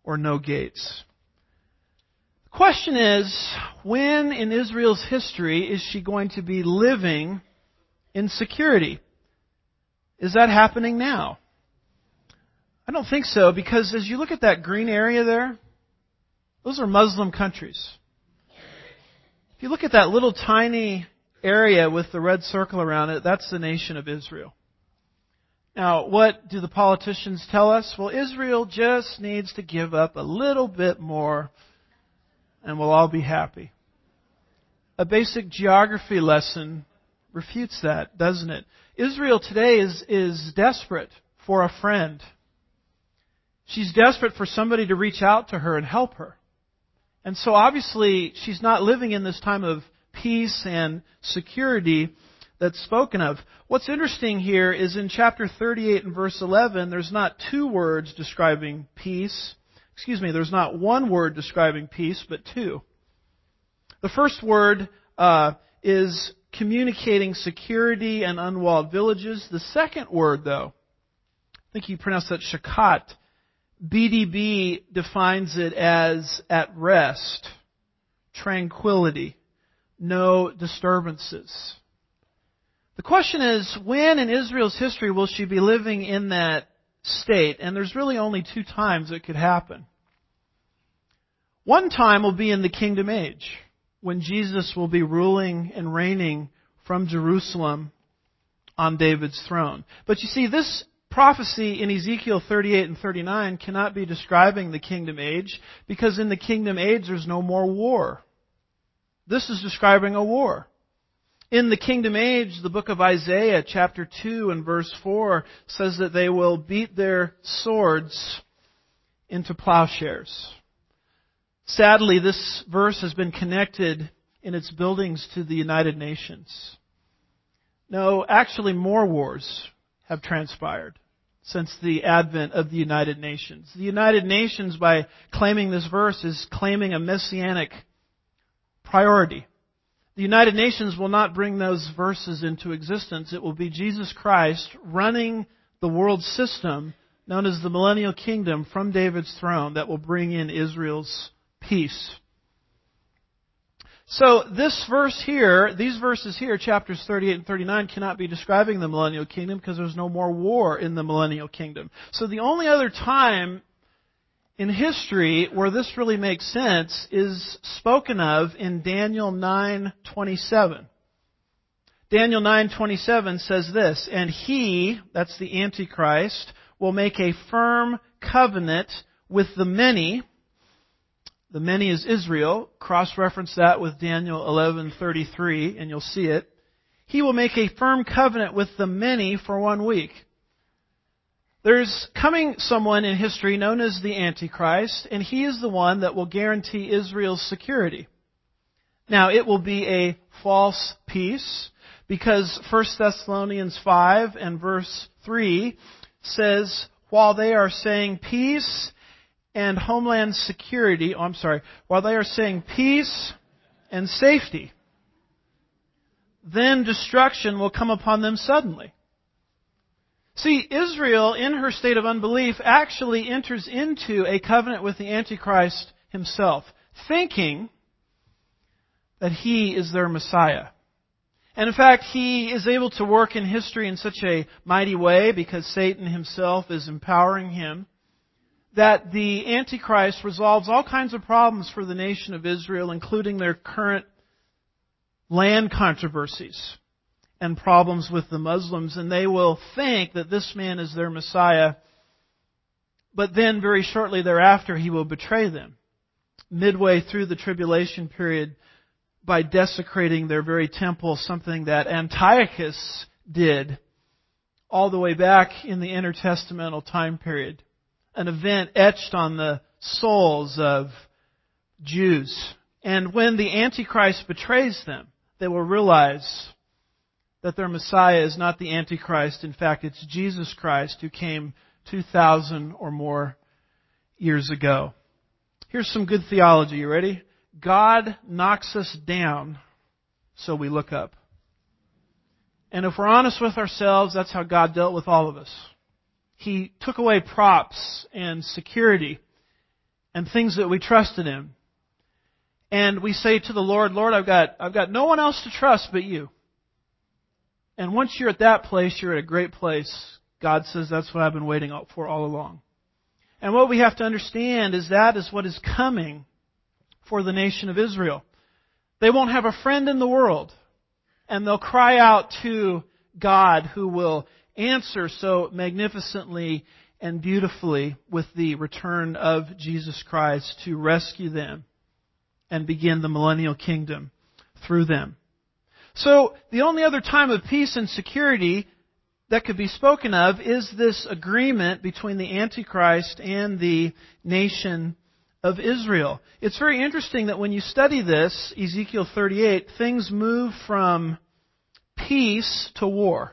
or no gates. The question is, when in Israel's history is she going to be living in security? Is that happening now? I don't think so, because as you look at that green area there, those are Muslim countries. If you look at that little tiny area with the red circle around it, that's the nation of Israel. Now, what do the politicians tell us? Well, Israel just needs to give up a little bit more and we'll all be happy. A basic geography lesson refutes that, doesn't it? Israel today is desperate for a friend. She's desperate for somebody to reach out to her and help her. And so obviously she's not living in this time of peace and security that's spoken of. What's interesting here is in chapter 38 and verse 11, there's not two words describing peace. There's not one word describing peace, but two. The first word is communicating security and unwalled villages. The second word, though, I think you pronounce that shakat. BDB defines it as at rest, tranquility, no disturbances. The question is, when in Israel's history will she be living in that state? And there's really only two times it could happen. One time will be in the kingdom age, when Jesus will be ruling and reigning from Jerusalem on David's throne. But you see, this prophecy in Ezekiel 38 and 39 cannot be describing the kingdom age, because in the kingdom age there's no more war. This is describing a war. In the kingdom age, the book of Isaiah, chapter 2 and verse 4, says that they will beat their swords into plowshares. Sadly, this verse has been connected in its buildings to the United Nations. No, actually more wars have transpired since the advent of the United Nations. The United Nations, by claiming this verse, is claiming a messianic priority. The United Nations will not bring those verses into existence. It will be Jesus Christ running the world system known as the Millennial Kingdom from David's throne that will bring in Israel's peace. So this verse here, these verses here, chapters 38 and 39, cannot be describing the Millennial Kingdom because there's no more war in the Millennial Kingdom. So the only other time in history where this really makes sense is spoken of in Daniel 9:27. Daniel 9:27 says this, "And he," that's the Antichrist, "will make a firm covenant with the many." The many is Israel. Cross-reference that with Daniel 11:33, and you'll see it. "He will make a firm covenant with the many for 1 week." There's coming someone in history known as the Antichrist, and he is the one that will guarantee Israel's security. Now, it will be a false peace, because 1 Thessalonians 5 and verse 3 says, while they are saying peace and homeland security, while they are saying peace and safety, then destruction will come upon them suddenly. See, Israel, in her state of unbelief, actually enters into a covenant with the Antichrist himself, thinking that he is their Messiah. And in fact, he is able to work in history in such a mighty way, because Satan himself is empowering him, that the Antichrist resolves all kinds of problems for the nation of Israel, including their current land controversies and problems with the Muslims, and they will think that this man is their Messiah, but then very shortly thereafter he will betray them, midway through the tribulation period, by desecrating their very temple, something that Antiochus did all the way back in the intertestamental time period. An event etched on the souls of Jews. And when the Antichrist betrays them, they will realize that their Messiah is not the Antichrist. In fact, it's Jesus Christ, who came 2,000 or more years ago. Here's some good theology. You ready? God knocks us down so we look up. And if we're honest with ourselves, that's how God dealt with all of us. He took away props and security and things that we trusted in. And we say to the Lord, Lord, I've got no one else to trust but you. And once you're at that place, you're at a great place. God says that's what I've been waiting for all along. And what we have to understand is that is what is coming for the nation of Israel. They won't have a friend in the world. And they'll cry out to God, who will answer so magnificently and beautifully with the return of Jesus Christ to rescue them and begin the millennial kingdom through them. So the only other time of peace and security that could be spoken of is this agreement between the Antichrist and the nation of Israel. It's very interesting that when you study this, Ezekiel 38, things move from peace to war.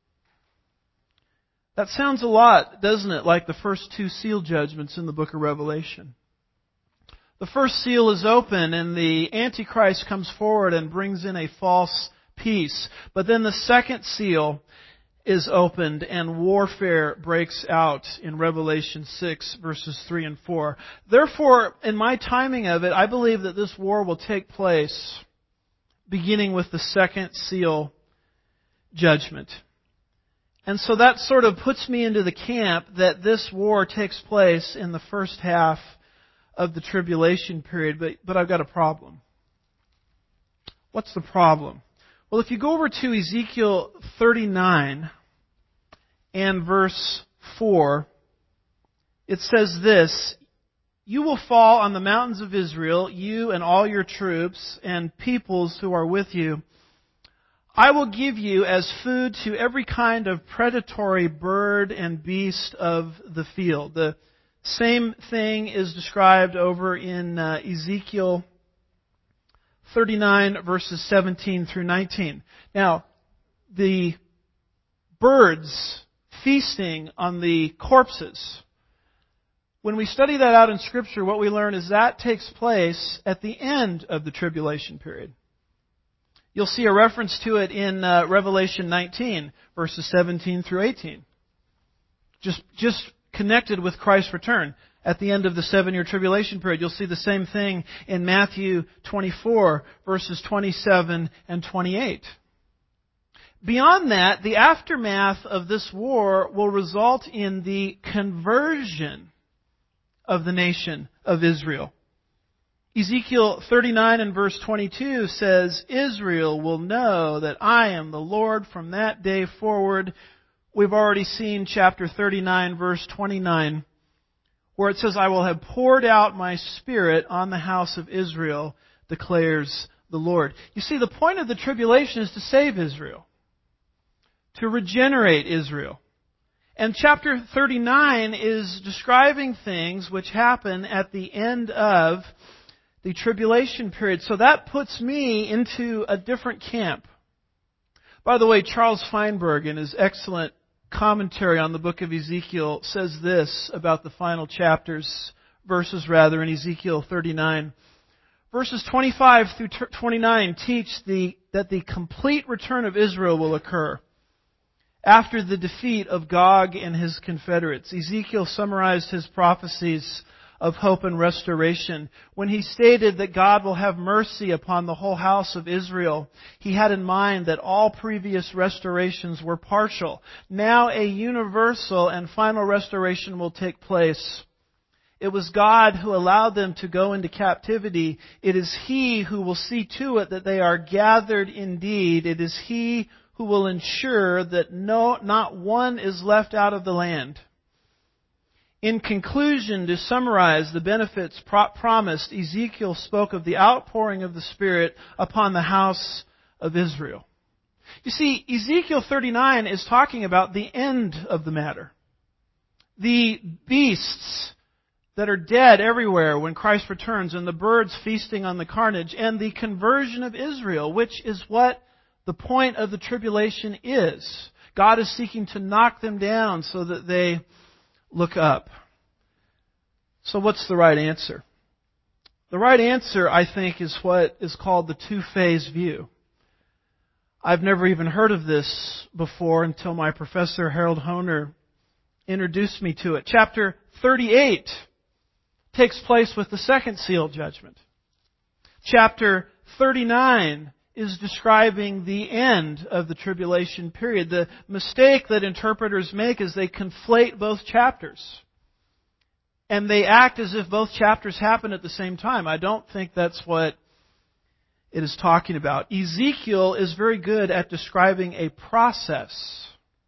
That sounds a lot, doesn't it, like the first two seal judgments in the book of Revelation. The first seal is open and the Antichrist comes forward and brings in a false peace. But then the second seal is opened and warfare breaks out in Revelation 6 verses 3 and 4. Therefore, in my timing of it, I believe that this war will take place beginning with the second seal judgment. And so that sort of puts me into the camp that this war takes place in the first half of the tribulation period, but I've got a problem. What's the problem? Well, if you go over to Ezekiel 39 and verse 4, it says this, "You will fall on the mountains of Israel, you and all your troops and peoples who are with you. I will give you as food to every kind of predatory bird and beast of the field." The same thing is described over in Ezekiel 39 verses 17 through 19. Now, the birds feasting on the corpses, when we study that out in Scripture, what we learn is that takes place at the end of the tribulation period. You'll see a reference to it in Revelation 19, verses 17 through 18. Just connected with Christ's return. At the end of the 7-year tribulation period, you'll see the same thing in Matthew 24, verses 27 and 28. Beyond that, the aftermath of this war will result in the conversion of the nation of Israel. Ezekiel 39 and verse 22 says, "Israel will know that I am the Lord from that day forward." We've already seen chapter 39 verse 29, where it says, "I will have poured out my Spirit on the house of Israel, declares the Lord." You see, the point of the tribulation is to save Israel, to regenerate Israel. And chapter 39 is describing things which happen at the end of the tribulation period. So that puts me into a different camp. By the way, Charles Feinberg, in his excellent commentary on the book of Ezekiel, says this about the final verses in Ezekiel 39. Verses 25 through 29 teach that the complete return of Israel will occur after the defeat of Gog and his confederates. Ezekiel summarized his prophecies of hope and restoration. When he stated that God will have mercy upon the whole house of Israel, he had in mind that all previous restorations were partial. Now a universal and final restoration will take place. It was God who allowed them to go into captivity. It is He who will see to it that they are gathered indeed. It is He who will ensure that not one is left out of the land. In conclusion, to summarize the benefits promised, Ezekiel spoke of the outpouring of the Spirit upon the house of Israel. You see, Ezekiel 39 is talking about the end of the matter. The beasts that are dead everywhere when Christ returns, and the birds feasting on the carnage, and the conversion of Israel, which is what the point of the tribulation is. God is seeking to knock them down so that they look up. So what's the right answer? The right answer, I think, is what is called the two-phase view. I've never even heard of this before until my professor, Harold Honer, introduced me to it. Chapter 38 takes place with the second seal judgment. Chapter 39 is describing the end of the tribulation period. The mistake that interpreters make is they conflate both chapters. And they act as if both chapters happen at the same time. I don't think that's what it is talking about. Ezekiel is very good at describing a process.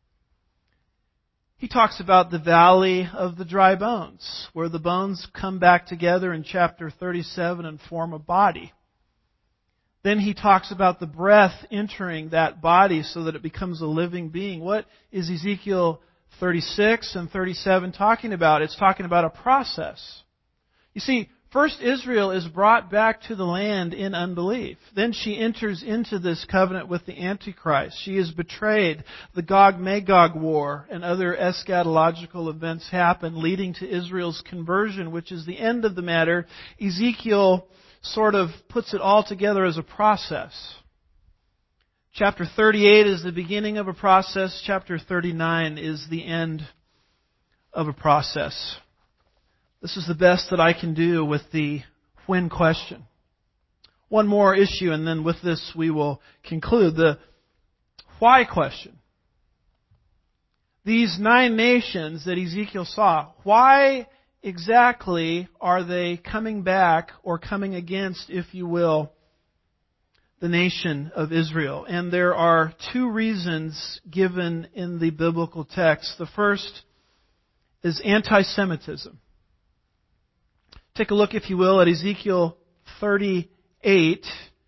He talks about the valley of the dry bones, where the bones come back together in chapter 37 and form a body. Then he talks about the breath entering that body so that it becomes a living being. What is Ezekiel 36 and 37 talking about? It's talking about a process. You see, first Israel is brought back to the land in unbelief. Then she enters into this covenant with the Antichrist. She is betrayed. The Gog-Magog war and other eschatological events happen, leading to Israel's conversion, which is the end of the matter. Ezekiel sort of puts it all together as a process. Chapter 38 is the beginning of a process. Chapter 39 is the end of a process. This is the best that I can do with the when question. One more issue, and then with this we will conclude. The why question. These 9 nations that Ezekiel saw, why exactly are they coming back or coming against, if you will, the nation of Israel? And there are 2 reasons given in the biblical text. The first is anti-Semitism. Take a look, if you will, at Ezekiel 38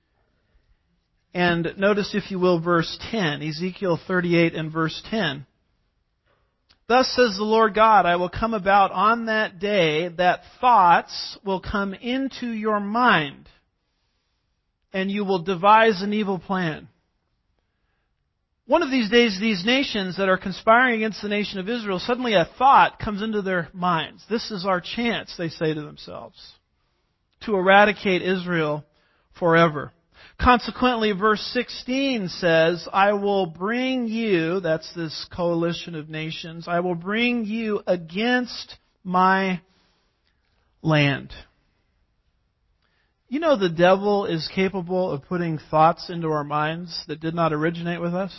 and notice, if you will, verse 10. Ezekiel 38 and verse 10. Thus says the Lord God, I will come about on that day that thoughts will come into your mind, and you will devise an evil plan. One of these days, these nations that are conspiring against the nation of Israel, suddenly a thought comes into their minds. This is our chance, they say to themselves, to eradicate Israel forever. Consequently, verse 16 says, I will bring you, that's this coalition of nations, I will bring you against my land. You know the devil is capable of putting thoughts into our minds that did not originate with us?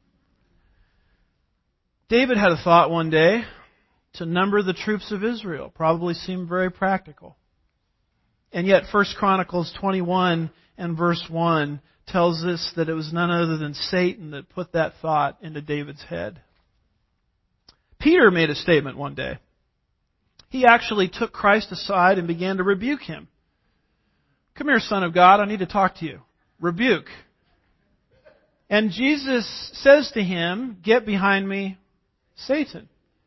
David had a thought one day to number the troops of Israel. Probably seemed very practical. And yet 1 Chronicles 21 and verse 1 tells us that it was none other than Satan that put that thought into David's head. Peter made a statement one day. He actually took Christ aside and began to rebuke him. Come here, Son of God, I need to talk to you. Rebuke. And Jesus says to him, get behind me, Satan.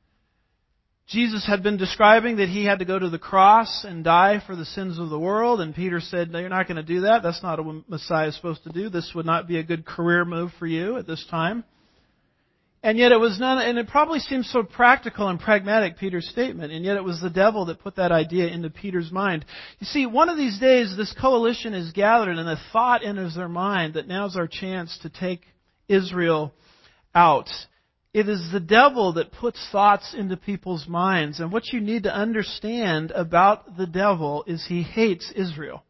Jesus had been describing that He had to go to the cross and die for the sins of the world, and Peter said, no, you're not going to do that. That's not what Messiah is supposed to do. This would not be a good career move for you at this time. And yet it was none, and it probably seems so practical and pragmatic, Peter's statement, and yet it was the devil that put that idea into Peter's mind. You see, one of these days this coalition is gathered and the thought enters their mind that now's our chance to take Israel out. It is the devil that puts thoughts into people's minds, and what you need to understand about the devil is he hates Israel.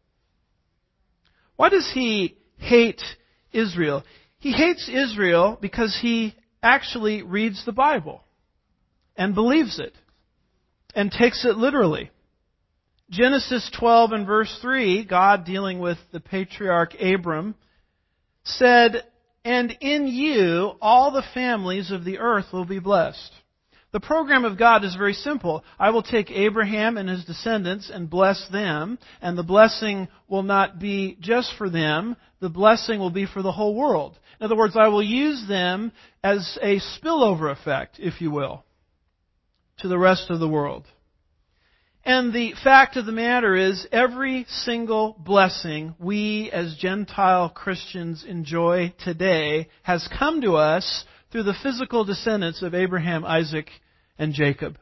Why does he hate Israel? He hates Israel because he actually reads the Bible and believes it and takes it literally. Genesis 12 and verse 3, God dealing with the patriarch Abram, said, and in you all the families of the earth will be blessed. The program of God is very simple. I will take Abraham and his descendants and bless them, and the blessing will not be just for them. The blessing will be for the whole world. In other words, I will use them as a spillover effect, if you will, to the rest of the world. And the fact of the matter is, every single blessing we as Gentile Christians enjoy today has come to us through the physical descendants of Abraham, Isaac, and Jacob.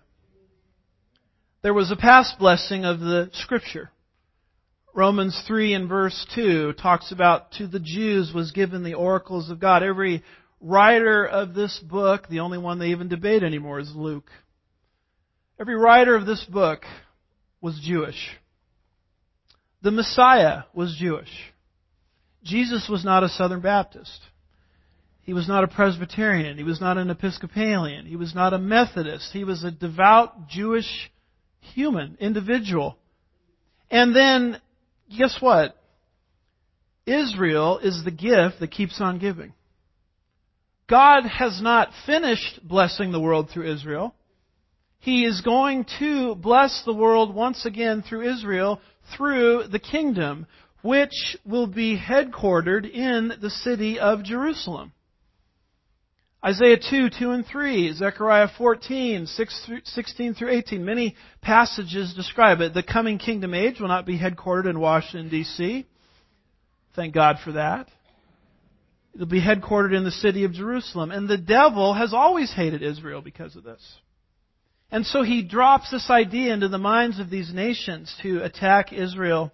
There was a past blessing of the Scripture. Romans 3 and verse 2 talks about, to the Jews was given the oracles of God. Every writer of this book, the only one they even debate anymore is Luke. Every writer of this book was Jewish. The Messiah was Jewish. Jesus was not a Southern Baptist. He was not a Presbyterian. He was not an Episcopalian. He was not a Methodist. He was a devout Jewish human, individual. And then, guess what? Israel is the gift that keeps on giving. God has not finished blessing the world through Israel. He is going to bless the world once again through Israel, through the kingdom, which will be headquartered in the city of Jerusalem. Isaiah 2 and 3, Zechariah 14, 16 through 18. Many passages describe it. The coming kingdom age will not be headquartered in Washington, D.C. Thank God for that. It'll be headquartered in the city of Jerusalem. And the devil has always hated Israel because of this. And so he drops this idea into the minds of these nations to attack Israel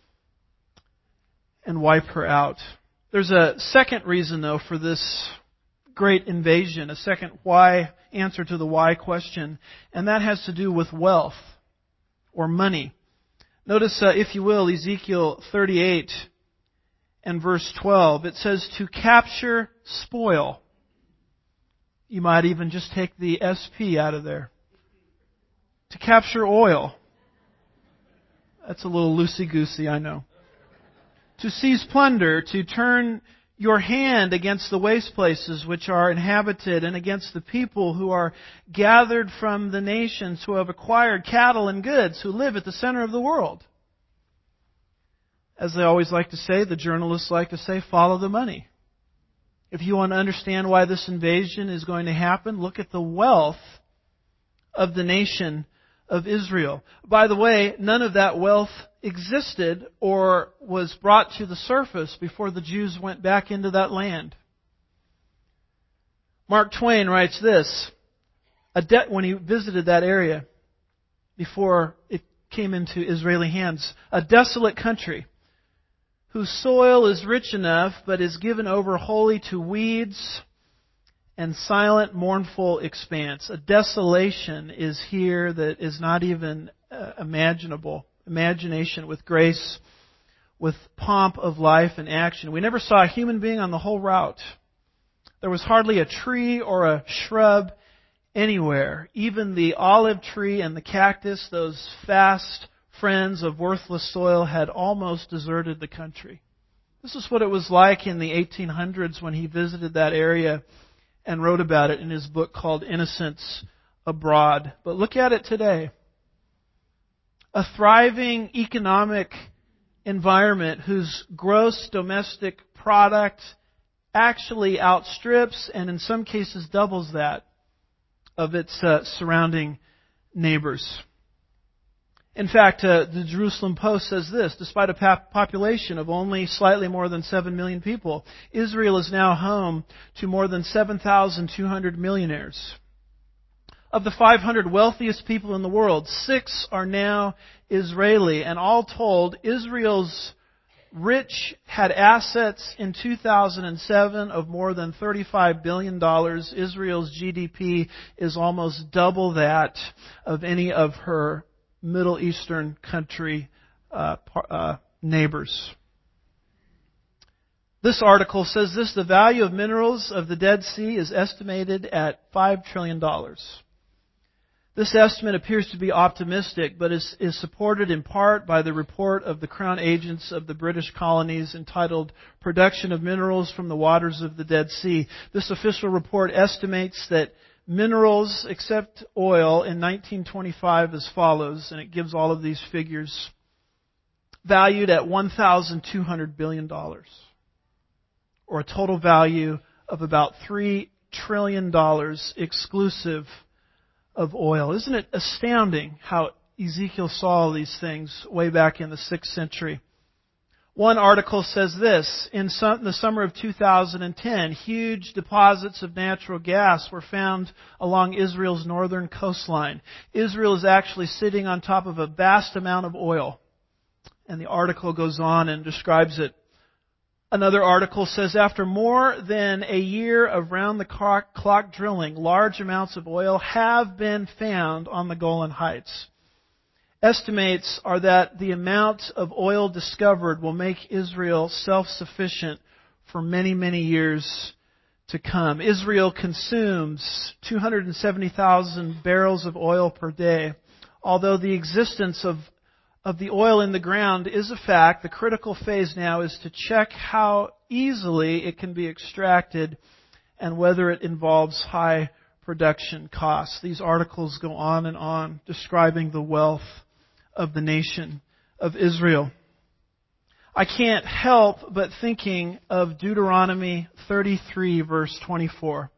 and wipe her out. There's a second reason, though, for this great invasion, a second why answer to the why question, and that has to do with wealth or money. Notice, if you will, Ezekiel 38 and verse 12. It says to capture spoil. You might even just take the SP out of there. To capture oil. That's a little loosey-goosey, I know. To seize plunder, to turn your hand against the waste places which are inhabited, and against the people who are gathered from the nations, who have acquired cattle and goods, who live at the center of the world. As they always like to say, the journalists like to say, follow the money. If you want to understand why this invasion is going to happen, look at the wealth of the nation of Israel. By the way, none of that wealth existed or was brought to the surface before the Jews went back into that land. Mark Twain writes this, when he visited that area before it came into Israeli hands, a desolate country whose soil is rich enough but is given over wholly to weeds and silent, mournful expanse. A desolation is here that is not even imaginable. Imagination with grace, with pomp of life and action. We never saw a human being on the whole route. There was hardly a tree or a shrub anywhere. Even the olive tree and the cactus, those fast friends of worthless soil, had almost deserted the country. This is what it was like in the 1800s when he visited that area and wrote about it in his book called Innocents Abroad. But look at it today. A thriving economic environment whose gross domestic product actually outstrips and in some cases doubles that of its surrounding neighbors. In fact, the Jerusalem Post says this: despite a population of only slightly more than 7 million people, Israel is now home to more than 7,200 millionaires. Of the 500 wealthiest people in the world, 6 are now Israeli. And all told, Israel's rich had assets in 2007 of more than $35 billion. Israel's GDP is almost double that of any of her Middle Eastern country neighbors. This article says this: the value of minerals of the Dead Sea is estimated at $5 trillion. This estimate appears to be optimistic, but is supported in part by the report of the Crown Agents of the British colonies entitled Production of Minerals from the Waters of the Dead Sea. This official report estimates that minerals, except oil, in 1925 as follows, and it gives all of these figures, valued at $1,200 billion, or a total value of about $3 trillion exclusive of oil. Isn't it astounding how Ezekiel saw these things way back in the 6th century? One article says this: in the summer of 2010, huge deposits of natural gas were found along Israel's northern coastline. Israel is actually sitting on top of a vast amount of oil. And the article goes on and describes it. Another article says after more than a year of round-the-clock drilling, large amounts of oil have been found on the Golan Heights. estimates are that the amount of oil discovered will make Israel self-sufficient for many, many years to come. Israel consumes 270,000 barrels of oil per day. Although the existence of the oil in the ground is a fact, the critical phase now is to check how easily it can be extracted and whether it involves high production costs. These articles go on describing the wealth of the nation of Israel. I can't help but thinking of Deuteronomy 33 verse 24.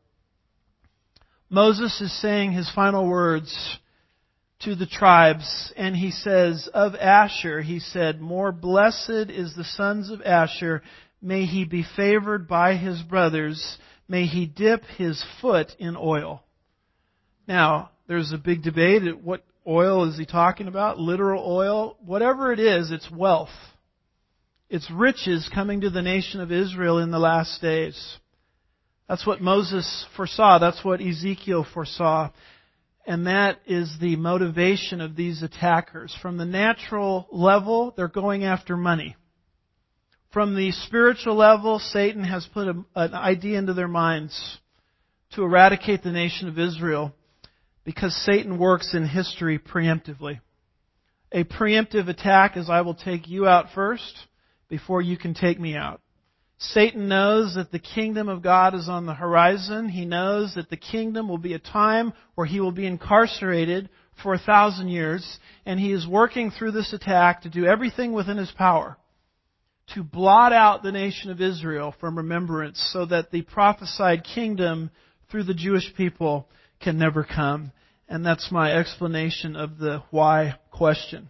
Moses is saying his final words to the tribes, and he says, of Asher, he said, more blessed is the sons of Asher. May he be favored by his brothers. May he dip his foot in oil. Now, there's a big debate. What oil is he talking about? Literal oil? Whatever it is, it's wealth. It's riches coming to the nation of Israel in the last days. That's what Moses foresaw. That's what Ezekiel foresaw. And that is the motivation of these attackers. From the natural level, they're going after money. From the spiritual level, Satan has put an idea into their minds to eradicate the nation of Israel, because Satan works in history preemptively. A preemptive attack is, I will take you out first before you can take me out. Satan knows that the kingdom of God is on the horizon. He knows that the kingdom will be a time where he will be incarcerated for 1,000 years. And he is working through this attack to do everything within his power to blot out the nation of Israel from remembrance, so that the prophesied kingdom through the Jewish people can never come. And that's my explanation of the why question.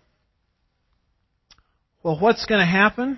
Well, what's going to happen?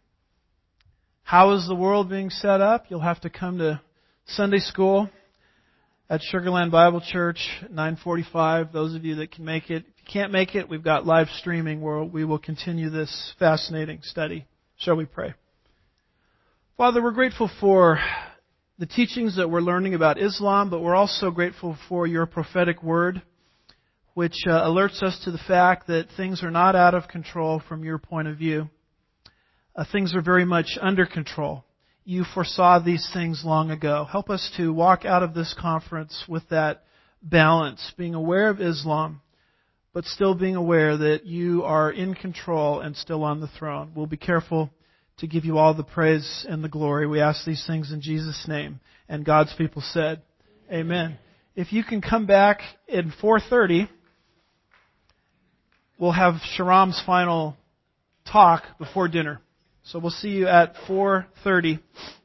How is the world being set up? You'll have to come to Sunday school at Sugarland Bible Church at 9:45. Those of you that can make it. If you can't make it, we've got live streaming where we will continue this fascinating study. Shall we pray? Father, we're grateful for the teachings that we're learning about Islam, but we're also grateful for your prophetic word, which alerts us to the fact that things are not out of control from your point of view. Things are very much under control. You foresaw these things long ago. Help us to walk out of this conference with that balance, being aware of Islam, but still being aware that you are in control and still on the throne. We'll be careful to give you all the praise and the glory. We ask these things in Jesus' name. And God's people said, Amen. If you can come back in 4:30, we'll have Sharam's final talk before dinner. So we'll see you at 4:30.